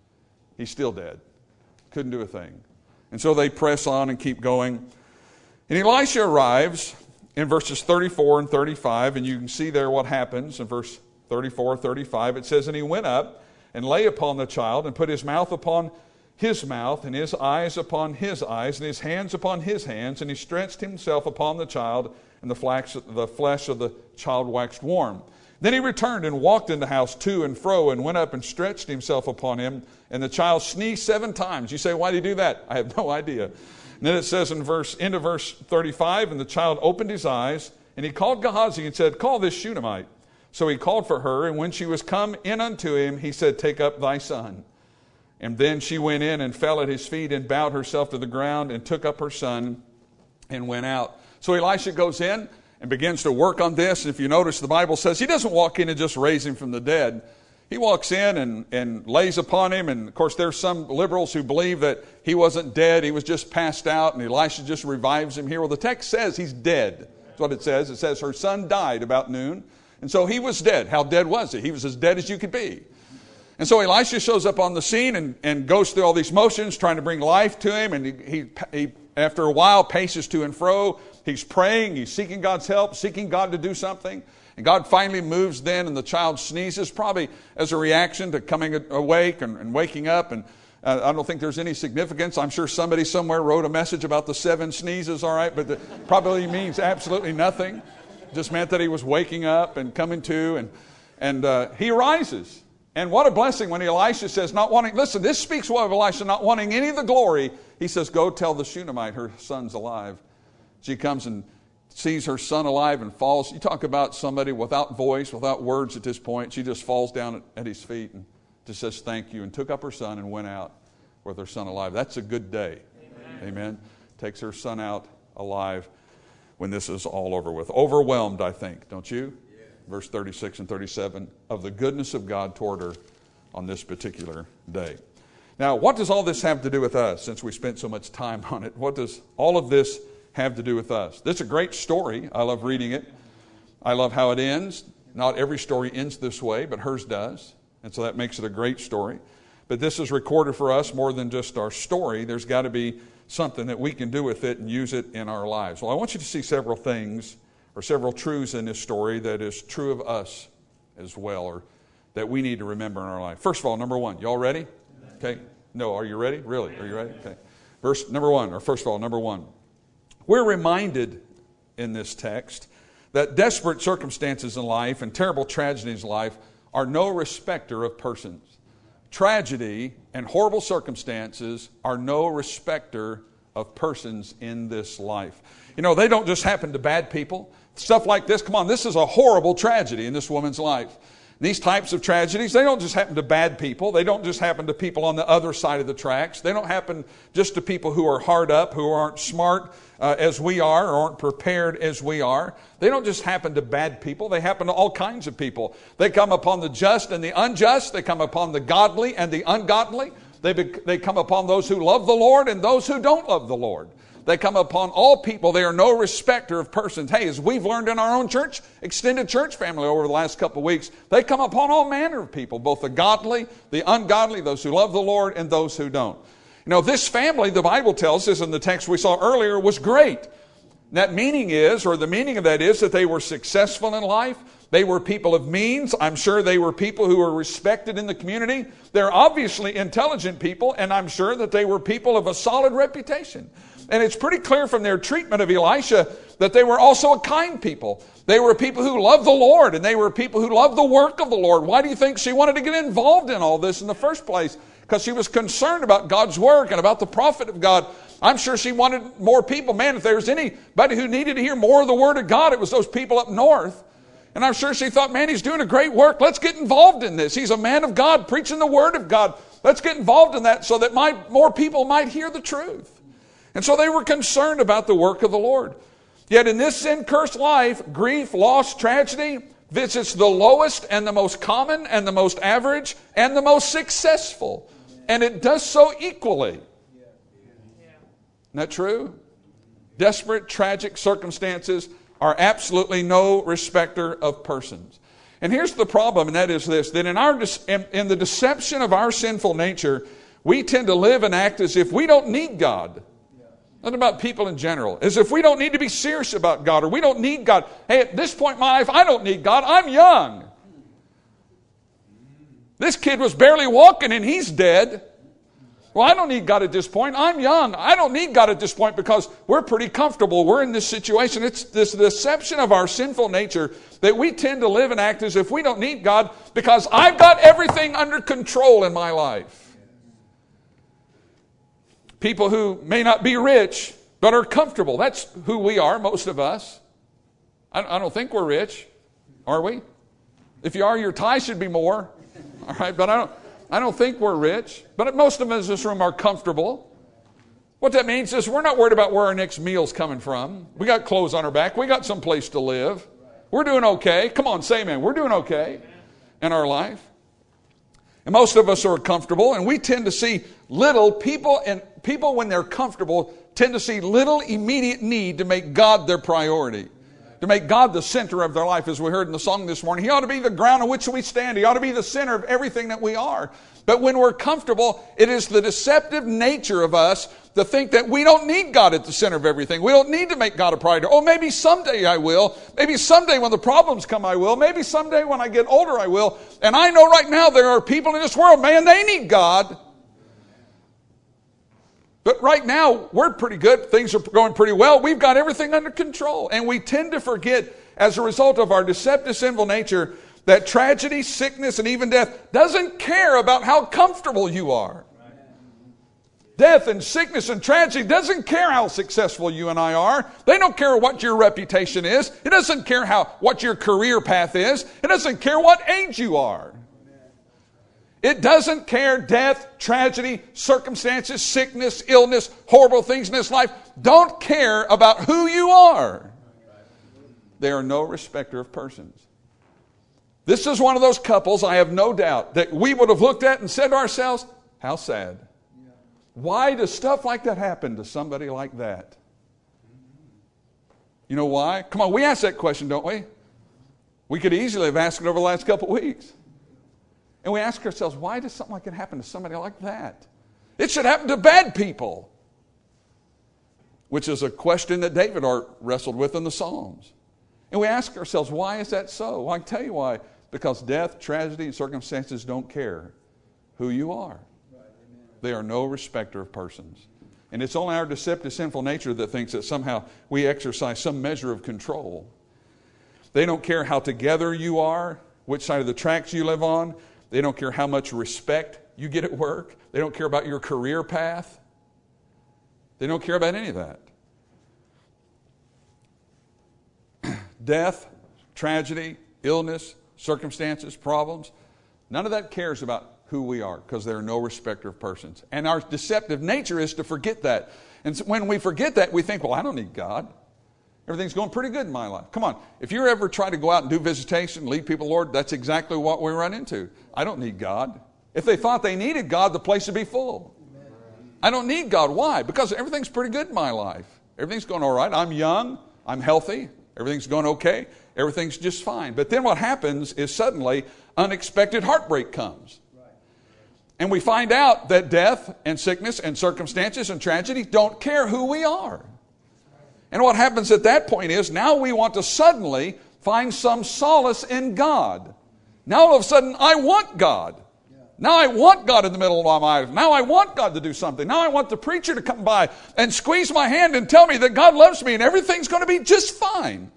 He's still dead. Couldn't do a thing. And so they press on and keep going. And Elisha arrives in verses thirty-four and thirty-five, and you can see there what happens in verse thirty-four, thirty-five. It says, and he went up and lay upon the child and put his mouth upon his mouth and his eyes upon his eyes and his hands upon his hands, and he stretched himself upon the child, and the flesh, the flesh of the child waxed warm. Then he returned and walked in the house to and fro and went up and stretched himself upon him, and the child sneezed seven times. You say, why did he do that? I have no idea. And then it says in verse, end of verse thirty-five, and the child opened his eyes, and he called Gehazi and said, call this Shunammite. So he called for her, and when she was come in unto him, he said, take up thy son. And then she went in and fell at his feet and bowed herself to the ground and took up her son and went out. So Elisha goes in and begins to work on this. And if you notice, the Bible says he doesn't walk in and just raise him from the dead. He walks in and, and lays upon him. And of course, there's some liberals who believe that he wasn't dead. He was just passed out and Elisha just revives him here. Well, the text says he's dead. That's what it says. It says her son died about noon. And so he was dead. How dead was he? He was as dead as you could be. And so Elisha shows up on the scene and, and goes through all these motions, trying to bring life to him. And he, he, he, after a while, paces to and fro. He's praying. He's seeking God's help, seeking God to do something. And God finally moves then, and the child sneezes, probably as a reaction to coming awake and, and waking up. And uh, I don't think there's any significance. I'm sure somebody somewhere wrote a message about the seven sneezes, all right, but it probably means absolutely nothing. Just meant that he was waking up and coming to, and, and uh, he rises. And what a blessing when Elisha says, not wanting, listen, this speaks well of Elisha, not wanting any of the glory. He says, go tell the Shunammite her son's alive. She comes and sees her son alive and falls. You talk about somebody without voice, without words at this point. She just falls down at, at his feet and just says thank you, and took up her son and went out with her son alive. That's a good day. Amen. Amen. Takes her son out alive when this is all over with. Overwhelmed, I think, don't you? Verse thirty-six and thirty-seven, of the goodness of God toward her on this particular day. Now, what does all this have to do with us, since we spent so much time on it? What does all of this have to do with us? This is a great story. I love reading it. I love how it ends. Not every story ends this way, but hers does. And so that makes it a great story. But this is recorded for us more than just our story. There's got to be something that we can do with it and use it in our lives. Well, I want you to see several things or several truths in this story that is true of us as well, or that we need to remember in our life. First of all, number one, y'all ready? Okay. No, are you ready? Really? Are you ready? Okay. Verse number one, or first of all, number one. We're reminded in this text that desperate circumstances in life and terrible tragedies in life are no respecter of persons. Tragedy and horrible circumstances are no respecter of persons in this life. You know, they don't just happen to bad people. Stuff like this, come on, this is a horrible tragedy in this woman's life. These types of tragedies, they don't just happen to bad people. They don't just happen to people on the other side of the tracks. They don't happen just to people who are hard up, who aren't smart uh, as we are, or aren't prepared as we are. They don't just happen to bad people. They happen to all kinds of people. They come upon the just and the unjust. They come upon the godly and the ungodly. They, be, they come upon those who love the Lord and those who don't love the Lord. They come upon all people. They are no respecter of persons. Hey, as we've learned in our own church, extended church family over the last couple of weeks, they come upon all manner of people, both the godly, the ungodly, those who love the Lord, and those who don't. You know, this family, the Bible tells us in the text we saw earlier, was great. That meaning is, or the meaning of that is, that they were successful in life. They were people of means. I'm sure they were people who were respected in the community. They're obviously intelligent people, and I'm sure that they were people of a solid reputation. And it's pretty clear from their treatment of Elisha that they were also a kind people. They were people who loved the Lord, and they were people who loved the work of the Lord. Why do you think she wanted to get involved in all this in the first place? Because she was concerned about God's work and about the prophet of God. I'm sure she wanted more people. Man, if there was anybody who needed to hear more of the word of God, it was those people up north. And I'm sure she thought, man, he's doing a great work. Let's get involved in this. He's a man of God preaching the word of God. Let's get involved in that so that my, more people might hear the truth. And so they were concerned about the work of the Lord. Yet in this sin-cursed life, grief, loss, tragedy visits the lowest and the most common and the most average and the most successful. And it does so equally. Isn't that true? Desperate, tragic circumstances are absolutely no respecter of persons. And here's the problem, and that is this, that in, our, in the deception of our sinful nature, we tend to live and act as if we don't need God. Not about people in general. As if we don't need to be serious about God, or we don't need God. Hey, at this point in my life, I don't need God. I'm young. This kid was barely walking and he's dead. Well, I don't need God at this point. I'm young. I don't need God at this point because we're pretty comfortable. We're in this situation. It's this deception of our sinful nature that we tend to live and act as if we don't need God because I've got everything under control in my life. People who may not be rich, but are comfortable. That's who we are, most of us. I don't think we're rich, are we? If you are, your tithe should be more. All right, but I don't, I don't think we're rich. But most of us in this room are comfortable. What that means is we're not worried about where our next meal's coming from. We got clothes on our back. We got some place to live. We're doing okay. Come on, say amen. We're doing okay in our life. And most of us are comfortable, and we tend to see little people, and people when they're comfortable tend to see little immediate need to make God their priority, to make God the center of their life, as we heard in the song this morning. He ought to be the ground on which we stand. He ought to be the center of everything that we are. But when we're comfortable, it is the deceptive nature of us to think that we don't need God at the center of everything. We don't need to make God a priority. Oh, maybe someday I will. Maybe someday when the problems come I will. Maybe someday when I get older I will. And I know right now there are people in this world, man, they need God. But right now, we're pretty good. Things are going pretty well. We've got everything under control. And we tend to forget, as a result of our deceptive, sinful nature, that tragedy, sickness, and even death doesn't care about how comfortable you are. Death and sickness and tragedy doesn't care how successful you and I are. They don't care what your reputation is. It doesn't care how what your career path is. It doesn't care what age you are. It doesn't care. Death, tragedy, circumstances, sickness, illness, horrible things in this life don't care about who you are. They are no respecter of persons. This is one of those couples, I have no doubt, that we would have looked at and said to ourselves, how sad. Why does stuff like that happen to somebody like that? You know why? Come on, we ask that question, don't we? We could easily have asked it over the last couple of weeks. And we ask ourselves, why does something like that happen to somebody like that? It should happen to bad people. Which is a question that David wrestled with in the Psalms. And we ask ourselves, why is that so? Well, I can tell you why. Because death, tragedy, and circumstances don't care who you are. They are no respecter of persons. And it's only our deceptive, sinful nature that thinks that somehow we exercise some measure of control. They don't care how together you are, which side of the tracks you live on. They don't care how much respect you get at work. They don't care about your career path. They don't care about any of that. Death, tragedy, illness, circumstances, problems, none of that cares about who we are, because they're no respecter of persons. And our deceptive nature is to forget that. And so when we forget that, we think, well, I don't need God. Everything's going pretty good in my life. Come on, if you ever try to go out and do visitation, lead people, Lord, that's exactly what we run into. I don't need God. If they thought they needed God, the place would be full. I don't need God. Why? Because everything's pretty good in my life. Everything's going all right. I'm young. I'm healthy. Everything's going okay. Everything's just fine. But then what happens is suddenly unexpected heartbreak comes. And we find out that death and sickness and circumstances and tragedy don't care who we are. And what happens at that point is now we want to suddenly find some solace in God. Now all of a sudden I want God. Now I want God in the middle of my life. Now I want God to do something. Now I want the preacher to come by and squeeze my hand and tell me that God loves me and everything's going to be just fine.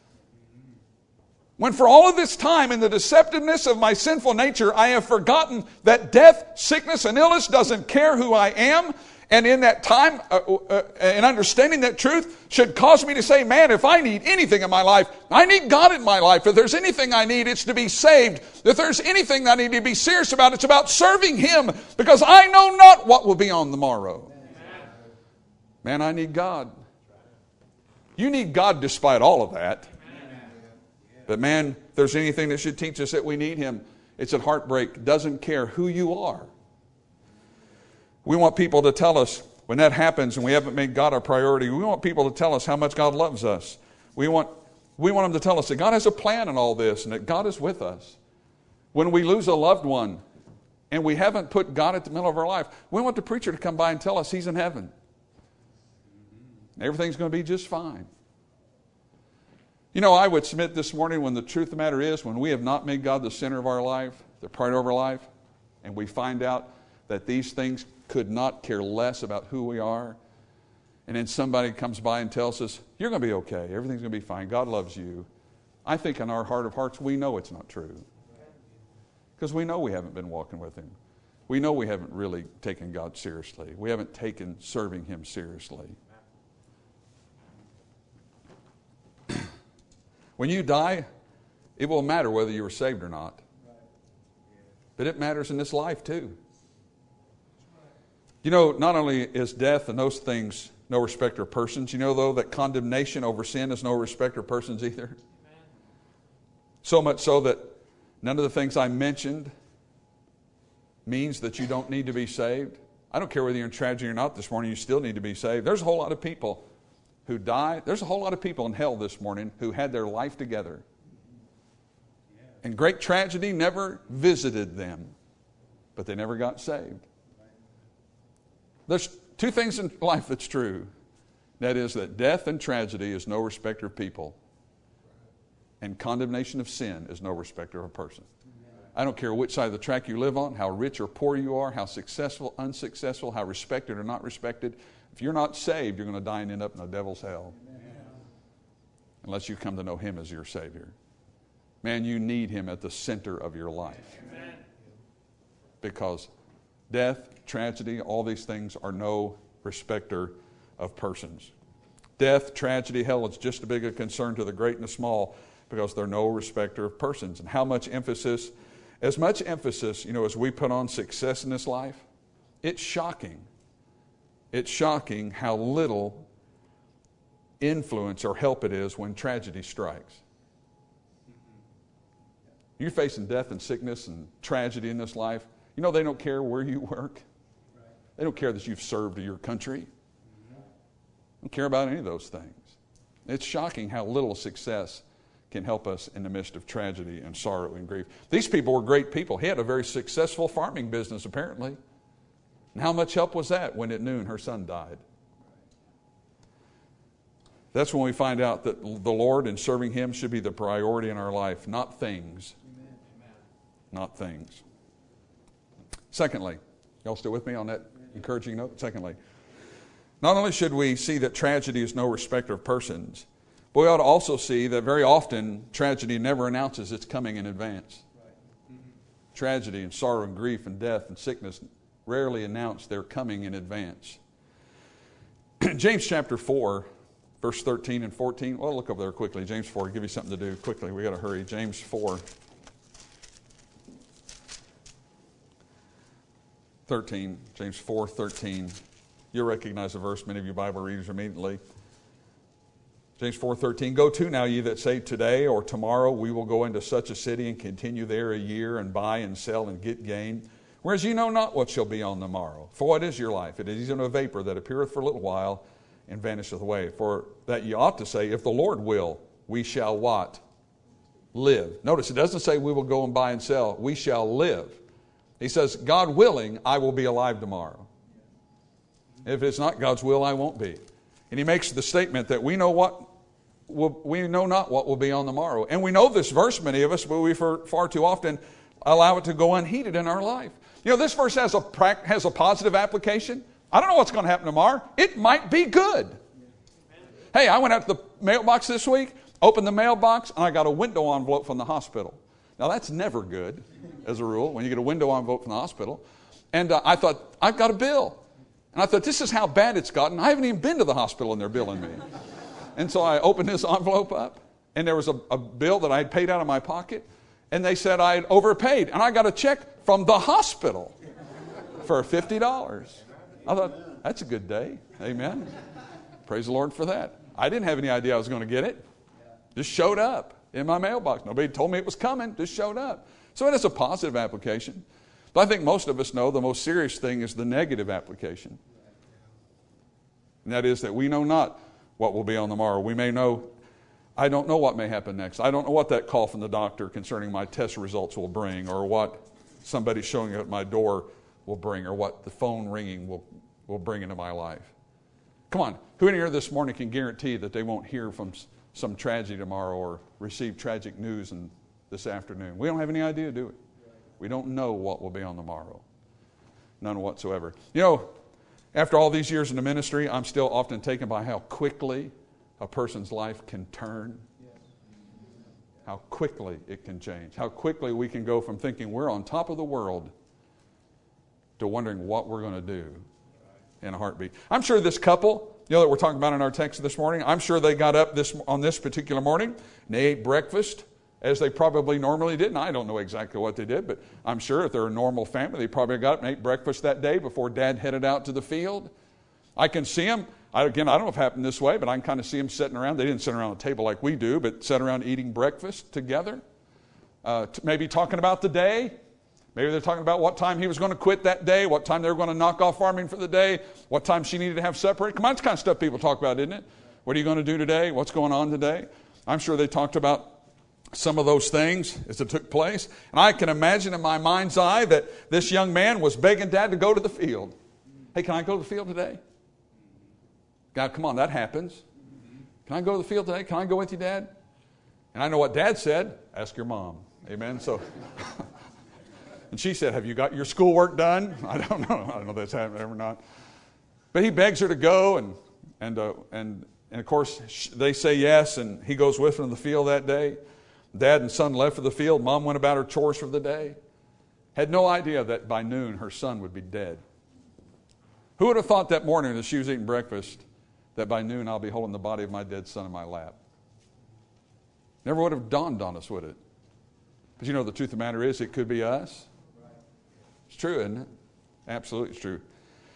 When for all of this time in the deceptiveness of my sinful nature, I have forgotten that death, sickness, and illness doesn't care who I am. And in that time, uh, uh, and understanding that truth should cause me to say, man, if I need anything in my life, I need God in my life. If there's anything I need, it's to be saved. If there's anything I need to be serious about, it's about serving Him, because I know not what will be on the morrow. Man, I need God. You need God despite all of that. But man, if there's anything that should teach us that we need Him, it's that heartbreak doesn't care who you are. We want people to tell us when that happens and we haven't made God our priority, we want people to tell us how much God loves us. We want, we want them to tell us that God has a plan in all this and that God is with us. When we lose a loved one and we haven't put God at the middle of our life, we want the preacher to come by and tell us He's in heaven. Everything's going to be just fine. You know, I would submit this morning, when the truth of the matter is, when we have not made God the center of our life, the priority of our life, and we find out that these things could not care less about who we are, and then somebody comes by and tells us, you're going to be okay, everything's going to be fine, God loves you. I think in our heart of hearts, we know it's not true. Because we know we haven't been walking with Him. We know we haven't really taken God seriously. We haven't taken serving Him seriously. When you die, it won't matter whether you were saved or not. But it matters in this life too. You know, not only is death and those things no respecter of persons, you know, though, that condemnation over sin is no respecter of persons either. Amen. So much so that none of the things I mentioned means that you don't need to be saved. I don't care whether you're in tragedy or not this morning, you still need to be saved. There's a whole lot of people who die. There's a whole lot of people in hell this morning who had their life together. And great tragedy never visited them, but they never got saved. There's two things in life that's true. That is that death and tragedy is no respecter of people. And condemnation of sin is no respecter of a person. I don't care which side of the track you live on, how rich or poor you are, how successful, unsuccessful, how respected or not respected. If you're not saved, you're going to die and end up in the devil's hell. Unless you come to know Him as your Savior. Man, you need Him at the center of your life. Because death, tragedy, all these things are no respecter of persons. Death, tragedy, hell, it's just as big a concern to the great and the small, because they're no respecter of persons. And how much emphasis, as much emphasis, you know, as we put on success in this life, it's shocking. It's shocking how little influence or help it is when tragedy strikes. You're facing death and sickness and tragedy in this life. You know, they don't care where you work. They don't care that you've served your country. They don't care about any of those things. It's shocking how little success can help us in the midst of tragedy and sorrow and grief. These people were great people. He had a very successful farming business, apparently. And how much help was that when at noon her son died? That's when we find out that the Lord and serving Him should be the priority in our life, not things. Amen. Not things. Secondly, y'all still with me on that encouraging note? Secondly, not only should we see that tragedy is no respecter of persons, but we ought to also see that very often tragedy never announces its coming in advance. Tragedy and sorrow and grief and death and sickness rarely announce their coming in advance. James chapter four, verse thirteen and fourteen. Well, look over there quickly. James four, give you something to do quickly. We got to hurry. James four, thirteen. James four, thirteen. You'll recognize the verse, many of you Bible readers, immediately. James four, thirteen. Go to now, ye that say, today or tomorrow we will go into such a city and continue there a year and buy and sell and get gain. Whereas you know not what shall be on the morrow. For what is your life? It is even a vapor that appeareth for a little while and vanisheth away. For that ye ought to say, if the Lord will, we shall what? Live. Notice it doesn't say we will go and buy and sell. We shall live. He says, God willing, I will be alive tomorrow. If it's not God's will, I won't be. And he makes the statement that we know what will, we know not what will be on the morrow. And we know this verse, many of us, but we for, far too often allow it to go unheeded in our life. You know, this verse has a has a positive application. I don't know what's going to happen tomorrow. It might be good. Hey, I went out to the mailbox this week, opened the mailbox, and I got a window envelope from the hospital. Now, that's never good, as a rule, when you get a window envelope from the hospital. And uh, I thought, I've got a bill. And I thought, this is how bad it's gotten. I haven't even been to the hospital, and they're billing me. And so I opened this envelope up, and there was a, a bill that I had paid out of my pocket. And they said I had overpaid. And I got a check from the hospital for fifty dollars. I thought, that's a good day. Amen. Praise the Lord for that. I didn't have any idea I was going to get it. Just showed up in my mailbox. Nobody told me it was coming. Just showed up. So it has a positive application. But I think most of us know the most serious thing is the negative application. And that is that we know not what will be on the morrow. We may know, I don't know what may happen next. I don't know what that call from the doctor concerning my test results will bring, or what somebody showing up at my door will bring, or what the phone ringing will, will bring into my life. Come on, who in here this morning can guarantee that they won't hear from some tragedy tomorrow or receive tragic news in this afternoon? We don't have any idea, do we? We don't know what will be on the morrow. None whatsoever. You know, after all these years in the ministry, I'm still often taken by how quickly a person's life can turn. How quickly it can change. How quickly we can go from thinking we're on top of the world to wondering what we're going to do in a heartbeat. I'm sure this couple, you know, that we're talking about in our text this morning, I'm sure they got up this on this particular morning and they ate breakfast as they probably normally did. And I don't know exactly what they did, but I'm sure if they're a normal family, they probably got up and ate breakfast that day before Dad headed out to the field. I can see them. I, again, I don't know if it happened this way, but I can kind of see them sitting around. They didn't sit around a table like we do, but sat around eating breakfast together. Uh, t- maybe talking about the day. Maybe they're talking about what time he was going to quit that day, what time they were going to knock off farming for the day, what time she needed to have separated. Come on, it's the kind of stuff people talk about, isn't it? What are you going to do today? What's going on today? I'm sure they talked about some of those things as it took place. And I can imagine in my mind's eye that this young man was begging Dad to go to the field. Hey, can I go to the field today? God, come on, that happens. Can I go to the field today? Can I go with you, Dad? And I know what Dad said. Ask your mom. Amen. So, and she said, have you got your schoolwork done? I don't know. I don't know if that's happened or not. But he begs her to go, and and uh, and and of course they say yes, and he goes with them to the field that day. Dad and son left for the field. Mom went about her chores for the day. Had no idea that by noon her son would be dead. Who would have thought that morning as she was eating breakfast that by noon I'll be holding the body of my dead son in my lap? Never would have dawned on us, would it? But you know, the truth of the matter is, it could be us. It's true, isn't it? Absolutely it's true.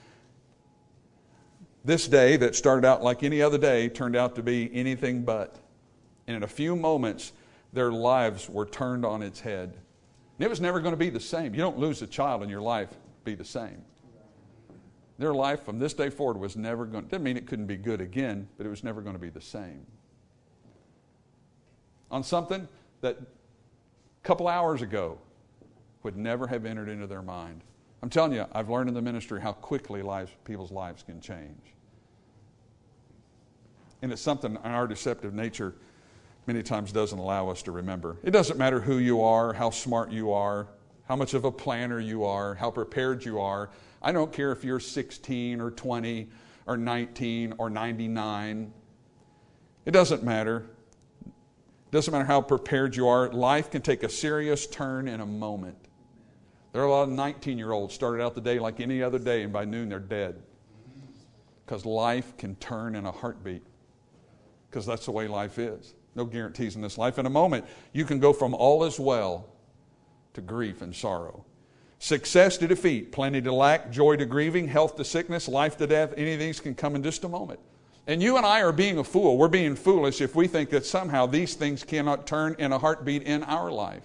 This day that started out like any other day turned out to be anything but. And in a few moments, their lives were turned on its head. And it was never going to be the same. You don't lose a child in your life be the same. Their life from this day forward was never going to, didn't mean it couldn't be good again, but it was never going to be the same. On something that a couple hours ago would never have entered into their mind. I'm telling you, I've learned in the ministry how quickly lives, people's lives can change. And it's something in our deceptive nature many times doesn't allow us to remember. It doesn't matter who you are, how smart you are, how much of a planner you are, how prepared you are. I don't care if you're sixteen or twenty or nineteen or ninety-nine. It doesn't matter. It doesn't matter how prepared you are. Life can take a serious turn in a moment. There are a lot of nineteen-year-olds started out the day like any other day, and by noon they're dead. Because life can turn in a heartbeat. Because that's the way life is. No guarantees in this life. In a moment, you can go from all is well to grief and sorrow. Success to defeat, plenty to lack, joy to grieving, health to sickness, life to death. Any of these can come in just a moment. And you and I are being a fool. We're being foolish if we think that somehow these things cannot turn in a heartbeat in our life.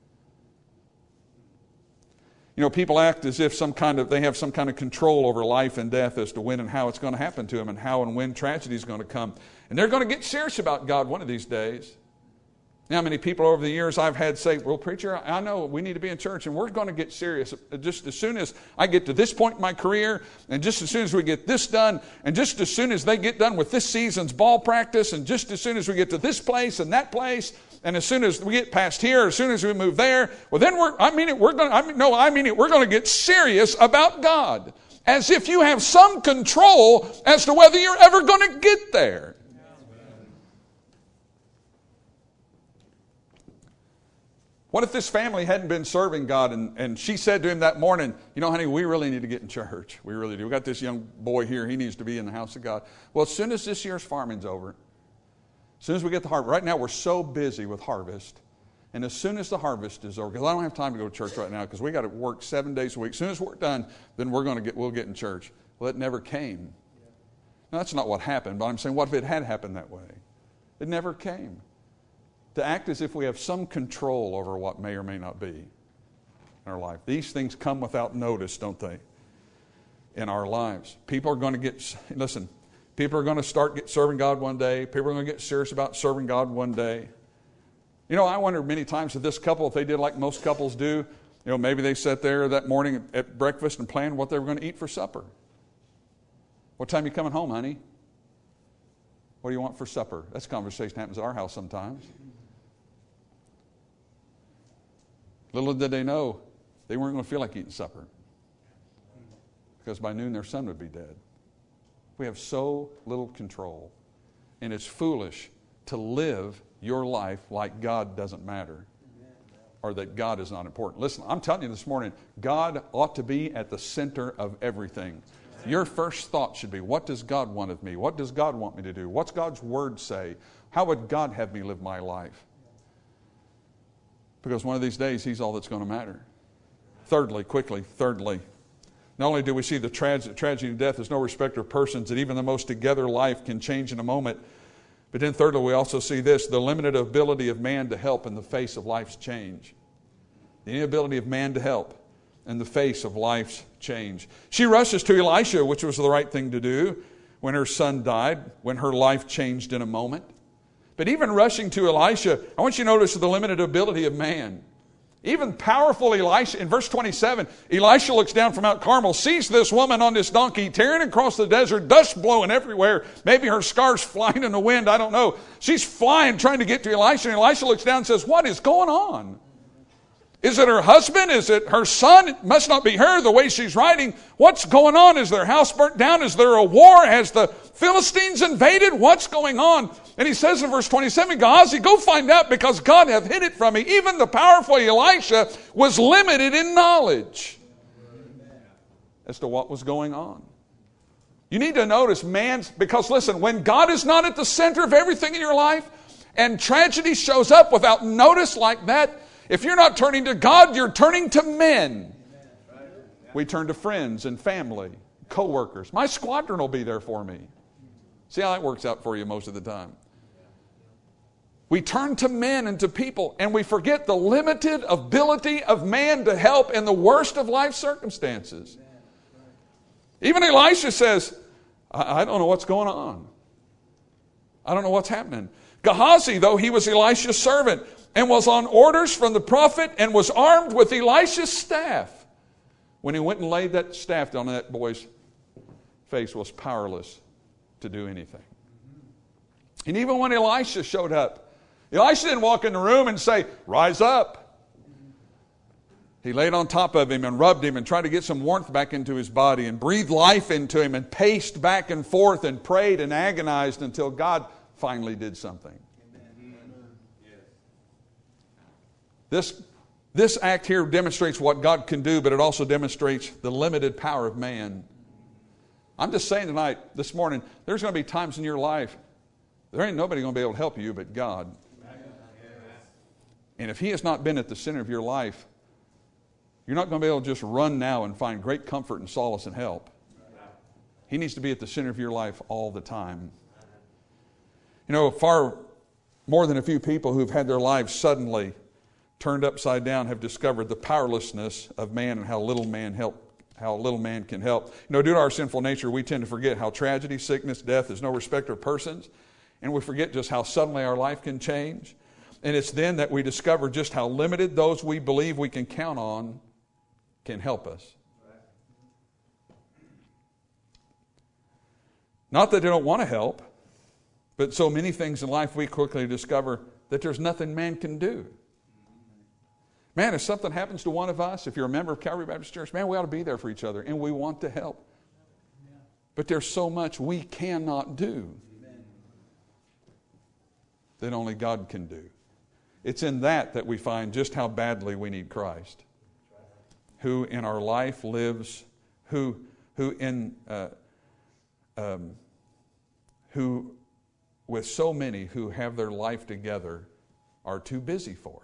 You know, people act as if some kind of they have some kind of control over life and death as to when and how it's going to happen to them and how and when tragedy is going to come. And they're going to get serious about God one of these days. Now, how many people over the years I've had say, well, preacher, I know we need to be in church, and we're going to get serious just as soon as I get to this point in my career, and just as soon as we get this done, and just as soon as they get done with this season's ball practice, and just as soon as we get to this place and that place, and as soon as we get past here, as soon as we move there, well, then we're, I mean it, we're going to, I mean, no, I mean it, we're going to get serious about God. As if you have some control as to whether you're ever going to get there. What if this family hadn't been serving God and, and she said to him that morning, you know, honey, we really need to get in church. We really do. We got this young boy here. He needs to be in the house of God. Well, as soon as this year's farming's over, as soon as we get the harvest, right now we're so busy with harvest. And as soon as the harvest is over, because I don't have time to go to church right now because we got to work seven days a week. As soon as we're done, then we're going to get, we'll get in church. Well, it never came. Now, that's not what happened, but I'm saying, what if it had happened that way? It never came. To act as if we have some control over what may or may not be in our life. These things come without notice, don't they, in our lives. People are going to get, listen, people are going to start get, serving God one day. People are going to get serious about serving God one day. You know, I wondered many times if this couple, if they did like most couples do, you know, maybe they sat there that morning at breakfast and planned what they were going to eat for supper. What time are you coming home, honey? What do you want for supper? That's a conversation that happens at our house sometimes. Little did they know, they weren't going to feel like eating supper. Because by noon their son would be dead. We have so little control. And it's foolish to live your life like God doesn't matter. Or that God is not important. Listen, I'm telling you this morning, God ought to be at the center of everything. Your first thought should be, what does God want of me? What does God want me to do? What's God's word say? How would God have me live my life? Because one of these days, He's all that's going to matter. Thirdly, quickly, thirdly, not only do we see the tra- tragedy of death as no respecter of persons, that even the most together life can change in a moment, but then thirdly, we also see this, the limited ability of man to help in the face of life's change. The inability of man to help in the face of life's change. She rushes to Elisha, which was the right thing to do when her son died, when her life changed in a moment. But even rushing to Elisha, I want you to notice the limited ability of man. Even powerful Elisha, in verse twenty-seven, Elisha looks down from Mount Carmel, sees this woman on this donkey tearing across the desert, dust blowing everywhere. Maybe her scarf's flying in the wind, I don't know. She's flying, trying to get to Elisha, and Elisha looks down and says, what is going on? Is it her husband? Is it her son? It must not be her, the way she's riding. What's going on? Is their house burnt down? Is there a war? Has the Philistines invaded? What's going on? And he says in verse twenty-seven, Gehazi, go find out, because God hath hid it from me. Even the powerful Elisha was limited in knowledge as to what was going on. You need to notice man's, because listen, when God is not at the center of everything in your life, and tragedy shows up without notice like that, if you're not turning to God, you're turning to men. We turn to friends and family, co-workers. My squadron will be there for me. See how that works out for you most of the time. We turn to men and to people, and we forget the limited ability of man to help in the worst of life circumstances. Even Elisha says, I, I don't know what's going on. I don't know what's happening. Gehazi, though he was Elisha's servant, and was on orders from the prophet, and was armed with Elisha's staff, when he went and laid that staff down on that boy's face, was powerless to do anything. And even when Elisha showed up, Elisha didn't walk in the room and say, rise up. He laid on top of him and rubbed him and tried to get some warmth back into his body and breathed life into him and paced back and forth and prayed and agonized until God finally did something. This, this act here demonstrates what God can do, but it also demonstrates the limited power of man. I'm just saying tonight, this morning, there's going to be times in your life, there ain't nobody going to be able to help you but God. And if He has not been at the center of your life, you're not going to be able to just run now and find great comfort and solace and help. He needs to be at the center of your life all the time. You know, far more than a few people who've had their lives suddenly turned upside down have discovered the powerlessness of man and how little man help, how little man can help. You know, due to our sinful nature, we tend to forget how tragedy, sickness, death is no respecter of persons, and we forget just how suddenly our life can change. And it's then that we discover just how limited those we believe we can count on can help us. Not that they don't want to help, but so many things in life we quickly discover that there's nothing man can do. Man, if something happens to one of us, if you're a member of Calvary Baptist Church, man, we ought to be there for each other, and we want to help. But there's so much we cannot do that only God can do. It's in that that we find just how badly we need Christ, who in our life lives, who who in uh, um, who with so many who have their life together are too busy for.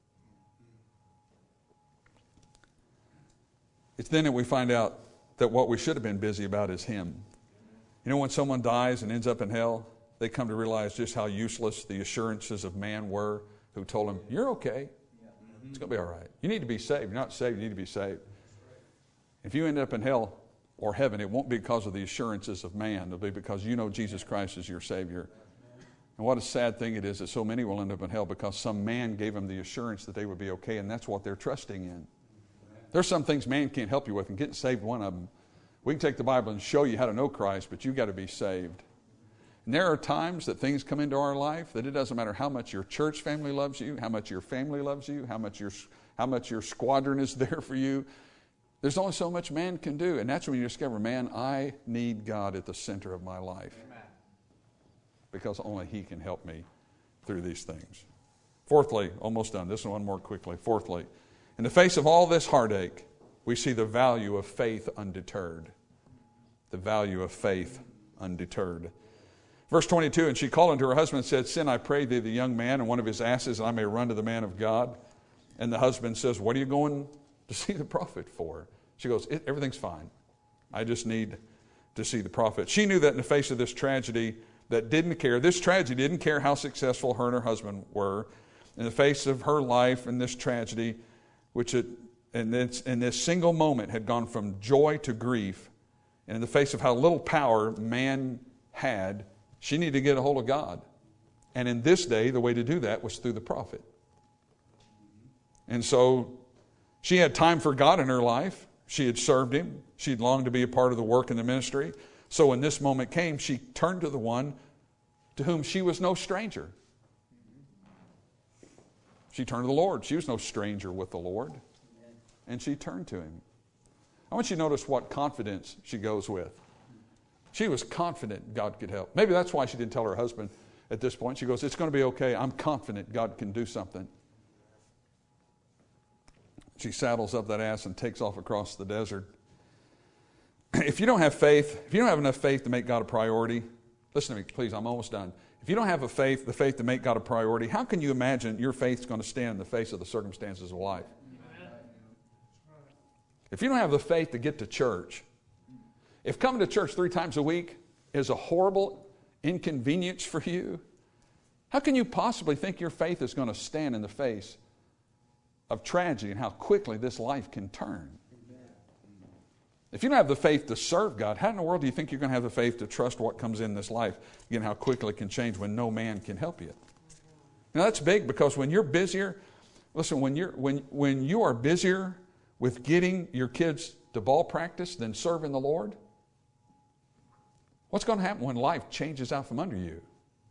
It's then that we find out that what we should have been busy about is Him. You know, when someone dies and ends up in hell, they come to realize just how useless the assurances of man were who told him, you're okay. It's going to be all right. You need to be saved. You're not saved, you need to be saved. If you end up in hell or heaven, it won't be because of the assurances of man. It'll be because you know Jesus Christ is your Savior. And what a sad thing it is that so many will end up in hell because some man gave them the assurance that they would be okay, and that's what they're trusting in. There's some things man can't help you with, and getting saved one of them. We can take the Bible and show you how to know Christ, but you've got to be saved. And there are times that things come into our life that it doesn't matter how much your church family loves you, how much your family loves you, how much your, how much your squadron is there for you. There's only so much man can do. And that's when you discover, man, I need God at the center of my life. Amen. Because only He can help me through these things. Fourthly, almost done. This one more quickly. Fourthly, in the face of all this heartache, we see the value of faith undeterred. The value of faith undeterred. Verse twenty-two, and she called unto her husband and said, send, I pray thee, the young man and one of his asses, and I may run to the man of God. And the husband says, what are you going to see the prophet for? She goes, everything's fine. I just need to see the prophet. She knew that in the face of this tragedy that didn't care, this tragedy didn't care how successful her and her husband were. In the face of her life and this tragedy, which it, in this, in this single moment had gone from joy to grief, and in the face of how little power man had, she needed to get a hold of God. And in this day, the way to do that was through the prophet. And so she had time for God in her life. She had served Him. She had longed to be a part of the work in the ministry. So when this moment came, she turned to the one to whom she was no stranger. She turned to the Lord. She was no stranger with the Lord. And she turned to Him. I want you to notice what confidence she goes with. She was confident God could help. Maybe that's why she didn't tell her husband at this point. She goes, it's going to be okay. I'm confident God can do something. She saddles up that ass and takes off across the desert. If you don't have faith, if you don't have enough faith to make God a priority, listen to me, please, I'm almost done. If you don't have a faith, the faith to make God a priority, how can you imagine your faith is going to stand in the face of the circumstances of life? Amen. If you don't have the faith to get to church, if coming to church three times a week is a horrible inconvenience for you, how can you possibly think your faith is going to stand in the face of tragedy and how quickly this life can turn? If you don't have the faith to serve God, how in the world do you think you're going to have the faith to trust what comes in this life? Again, how quickly it can change when no man can help you. Now that's big, because when you're busier, listen, when you're when when you are busier with getting your kids to ball practice than serving the Lord, what's going to happen when life changes out from under you?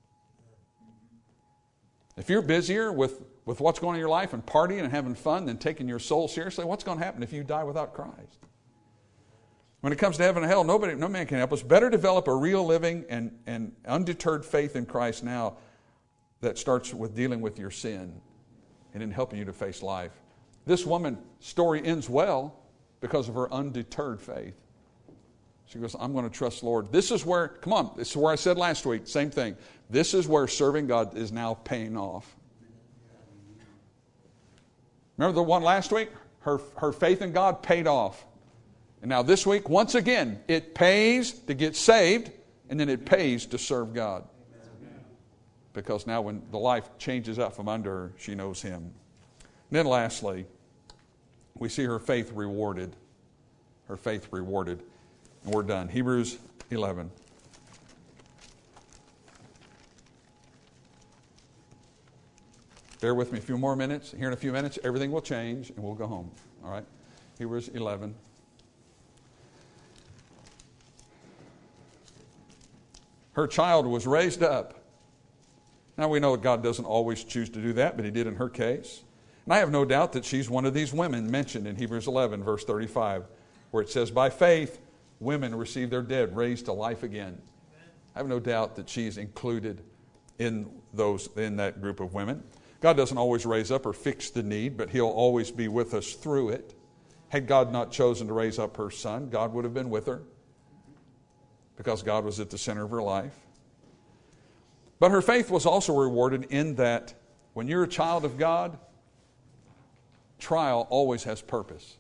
If you're busier with, with what's going on in your life and partying and having fun than taking your soul seriously, what's going to happen if you die without Christ? When it comes to heaven and hell, nobody, no man can help us. Better develop a real living and, and undeterred faith in Christ now that starts with dealing with your sin and in helping you to face life. This woman's story ends well because of her undeterred faith. She goes, I'm going to trust the Lord. This is where, come on, this is where I said last week, same thing. This is where serving God is now paying off. Remember the one last week? Her, her faith in God paid off. And now this week, once again, it pays to get saved, and then it pays to serve God. Because now when the life changes out from under her, she knows Him. And then lastly, we see her faith rewarded. Her faith rewarded. And we're done. Hebrews eleven. Bear with me a few more minutes. Here in a few minutes, everything will change and we'll go home. All right? Hebrews eleven. Her child was raised up. Now we know that God doesn't always choose to do that, but He did in her case. And I have no doubt that she's one of these women mentioned in Hebrews eleven, verse thirty-five, where it says, by faith, women receive their dead raised to life again. I have no doubt that she's included in those in that group of women. God doesn't always raise up or fix the need, but He'll always be with us through it. Had God not chosen to raise up her son, God would have been with her because God was at the center of her life. But her faith was also rewarded in that when you're a child of God, trial always has purpose.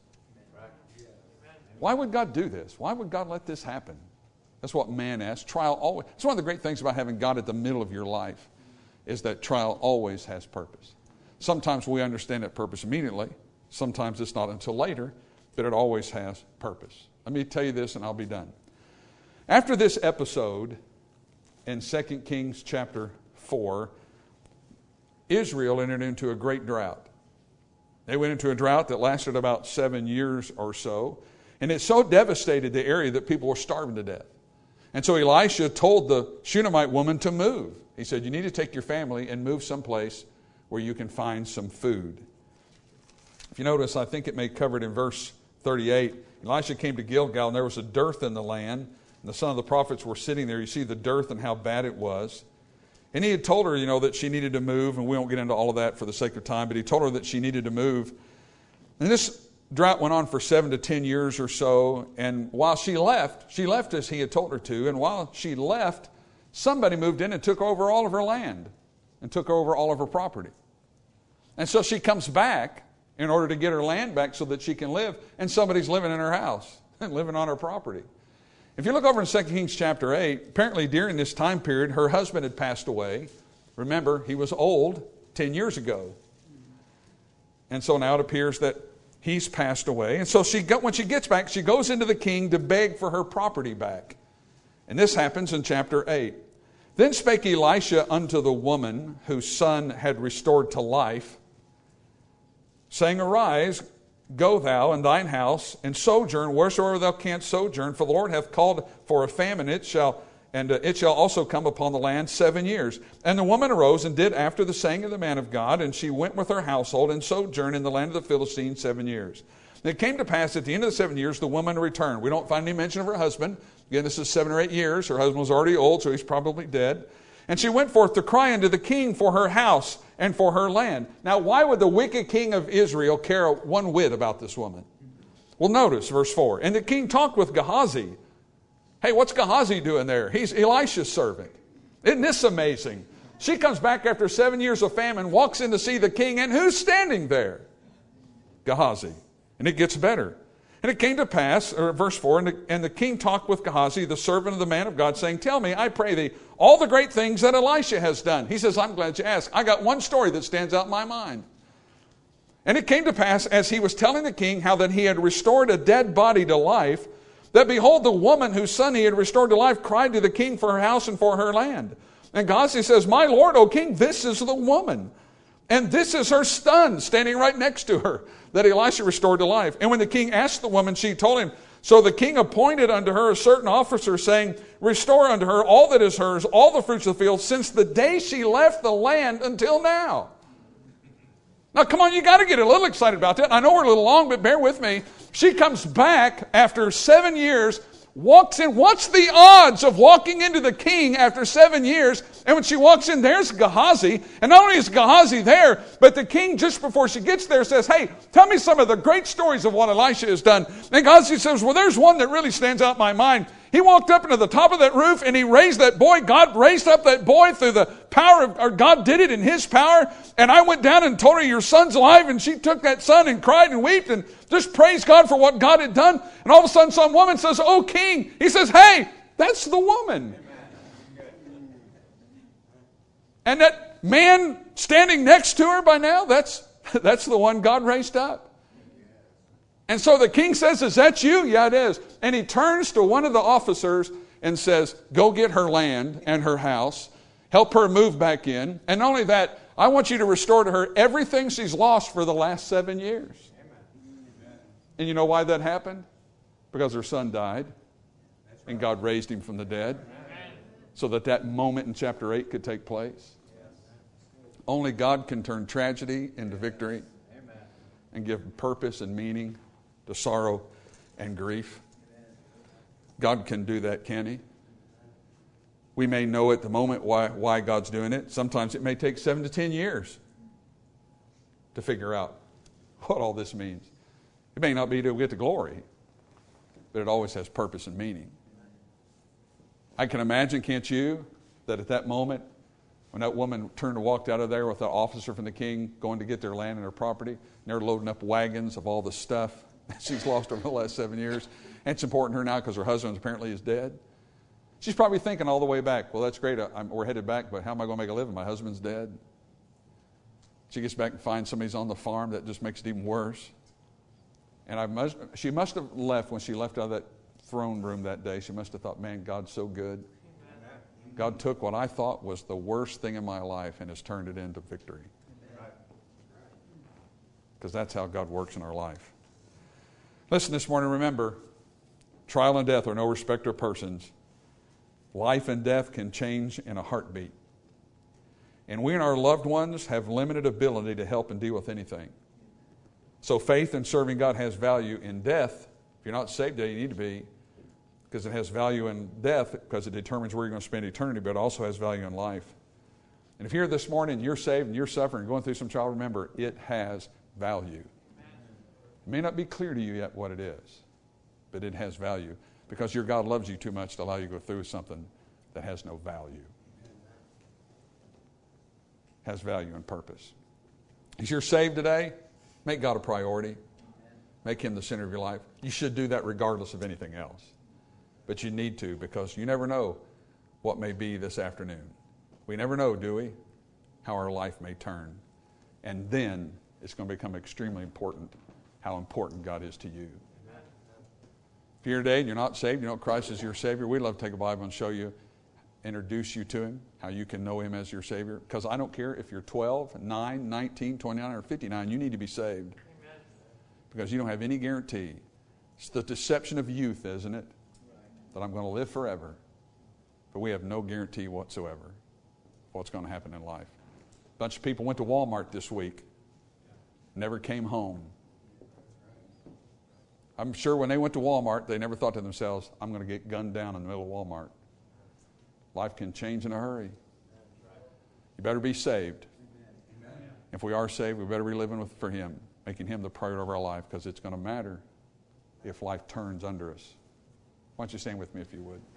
Why would God do this? Why would God let this happen? That's what man asks. Trial always. It's one of the great things about having God at the middle of your life is that trial always has purpose. Sometimes we understand that purpose immediately. Sometimes it's not until later, but it always has purpose. Let me tell you this and I'll be done. After this episode in Second Kings chapter four, Israel entered into a great drought. They went into a drought that lasted about seven years or so. And it so devastated the area that people were starving to death. And so Elisha told the Shunammite woman to move. He said, you need to take your family and move someplace where you can find some food. If you notice, I think it may cover it in verse thirty-eight. Elisha came to Gilgal and there was a dearth in the land. And the son of the prophets were sitting there. You see the dearth and how bad it was. And he had told her, you know, that she needed to move. And we won't get into all of that for the sake of time. But he told her that she needed to move. And this drought went on for seven to ten years or so, and while she left, she left as he had told her to, and while she left, somebody moved in and took over all of her land and took over all of her property. And so she comes back in order to get her land back so that she can live, and somebody's living in her house and living on her property. If you look over in Second Kings chapter eight, apparently during this time period, her husband had passed away. Remember, he was old ten years ago. And so now it appears that he's passed away. And so she got, when she gets back, she goes into the king to beg for her property back. And this happens in chapter eight. Then spake Elisha unto the woman whose son had restored to life, saying, arise, go thou and thine house, and sojourn wheresoever thou canst sojourn, for the Lord hath called for a famine, it shall and uh, it shall also come upon the land seven years. And the woman arose and did after the saying of the man of God, and she went with her household and sojourned in the land of the Philistines seven years. And it came to pass at the end of the seven years, the woman returned. We don't find any mention of her husband. Again, this is seven or eight years. Her husband was already old, so he's probably dead. And she went forth to cry unto the king for her house and for her land. Now, why would the wicked king of Israel care one whit about this woman? Well, notice verse four. And the king talked with Gehazi. Hey, what's Gehazi doing there? He's Elisha's servant. Isn't this amazing? She comes back after seven years of famine, walks in to see the king, and who's standing there? Gehazi. And it gets better. And it came to pass, or verse four, and the, and the king talked with Gehazi, the servant of the man of God, saying, tell me, I pray thee, all the great things that Elisha has done. He says, I'm glad you asked. I got one story that stands out in my mind. And it came to pass, as he was telling the king how that he had restored a dead body to life, that behold, the woman whose son he had restored to life cried to the king for her house and for her land. And Gehazi says, my lord, O king, this is the woman. And this is her son standing right next to her that Elisha restored to life. And when the king asked the woman, she told him. So the king appointed unto her a certain officer, saying, restore unto her all that is hers, all the fruits of the field, since the day she left the land until now. Now, come on, you got to get a little excited about that. I know we're a little long, but bear with me. She comes back after seven years walks in. What's the odds of walking into the king after seven years? And when she walks in, there's Gehazi. And not only is Gehazi there, but the king, just before she gets there, says, hey, tell me some of the great stories of what Elisha has done. And Gehazi says, well, there's one that really stands out in my mind. He walked up into the top of that roof and he raised that boy. God raised up that boy through the power of, or God did it in his power. And I went down and told her, your son's alive. And she took that son and cried and wept and just praised God for what God had done. And all of a sudden some woman says, oh, king. He says, hey, that's the woman. And that man standing next to her by now, that's, that's the one God raised up. And so the king says, is that you? Yeah, it is. And he turns to one of the officers and says, go get her land and her house. Help her move back in. And not only that, I want you to restore to her everything she's lost for the last seven years. Amen. And you know why that happened? Because her son died. And God raised him from the dead. Amen. So that that moment in chapter eight could take place. Only God can turn tragedy into victory. Amen. And give purpose and meaning to sorrow and grief. God can do that, can He? We may know at the moment why, why God's doing it. Sometimes it may take seven to ten years to figure out what all this means. It may not be to get to glory, but it always has purpose and meaning. I can imagine, can't you, that at that moment, when that woman turned and walked out of there with an officer from the king going to get their land and their property, and they're loading up wagons of all the stuff she's lost over the last seven years. And it's important to her now because her husband apparently is dead. She's probably thinking all the way back, well, that's great. I'm, we're headed back, but how am I going to make a living? My husband's dead. She gets back and finds somebody's on the farm. That just makes it even worse. And I must, she must have left when she left out of that throne room that day. She must have thought, man, God's so good. Amen. God took what I thought was the worst thing in my life and has turned it into victory. Because that's how God works in our life. Listen this morning, remember, trial and death are no respecter of persons. Life and death can change in a heartbeat. And we and our loved ones have limited ability to help and deal with anything. So faith in serving God has value in death. If you're not saved today, you need to be, because it has value in death because it determines where you're going to spend eternity, but it also has value in life. And if you're here this morning and you're saved and you're suffering and going through some trial, remember, it has value. It may not be clear to you yet what it is, but it has value because your God loves you too much to allow you to go through something that has no value. Has value and purpose. If you're saved today, make God a priority. Make Him the center of your life. You should do that regardless of anything else. But you need to, because you never know what may be this afternoon. We never know, do we, how our life may turn. And then it's going to become extremely important how important God is to you. Amen. If you're here today and you're not saved, you know Christ is your Savior, we'd love to take a Bible and show you, introduce you to Him, how you can know Him as your Savior. Because I don't care if you're twelve, nine, nineteen, twenty-nine, or fifty-nine, you need to be saved. Amen. Because you don't have any guarantee. It's the deception of youth, isn't it? That I'm going to live forever. But we have no guarantee whatsoever what's going to happen in life. A bunch of people went to Walmart this week, never came home. I'm sure when they went to Walmart, they never thought to themselves, I'm going to get gunned down in the middle of Walmart. Life can change in a hurry. You better be saved. If we are saved, we better be living with, for Him, making Him the priority of our life, because it's going to matter if life turns under us. Why don't you stand with me if you would?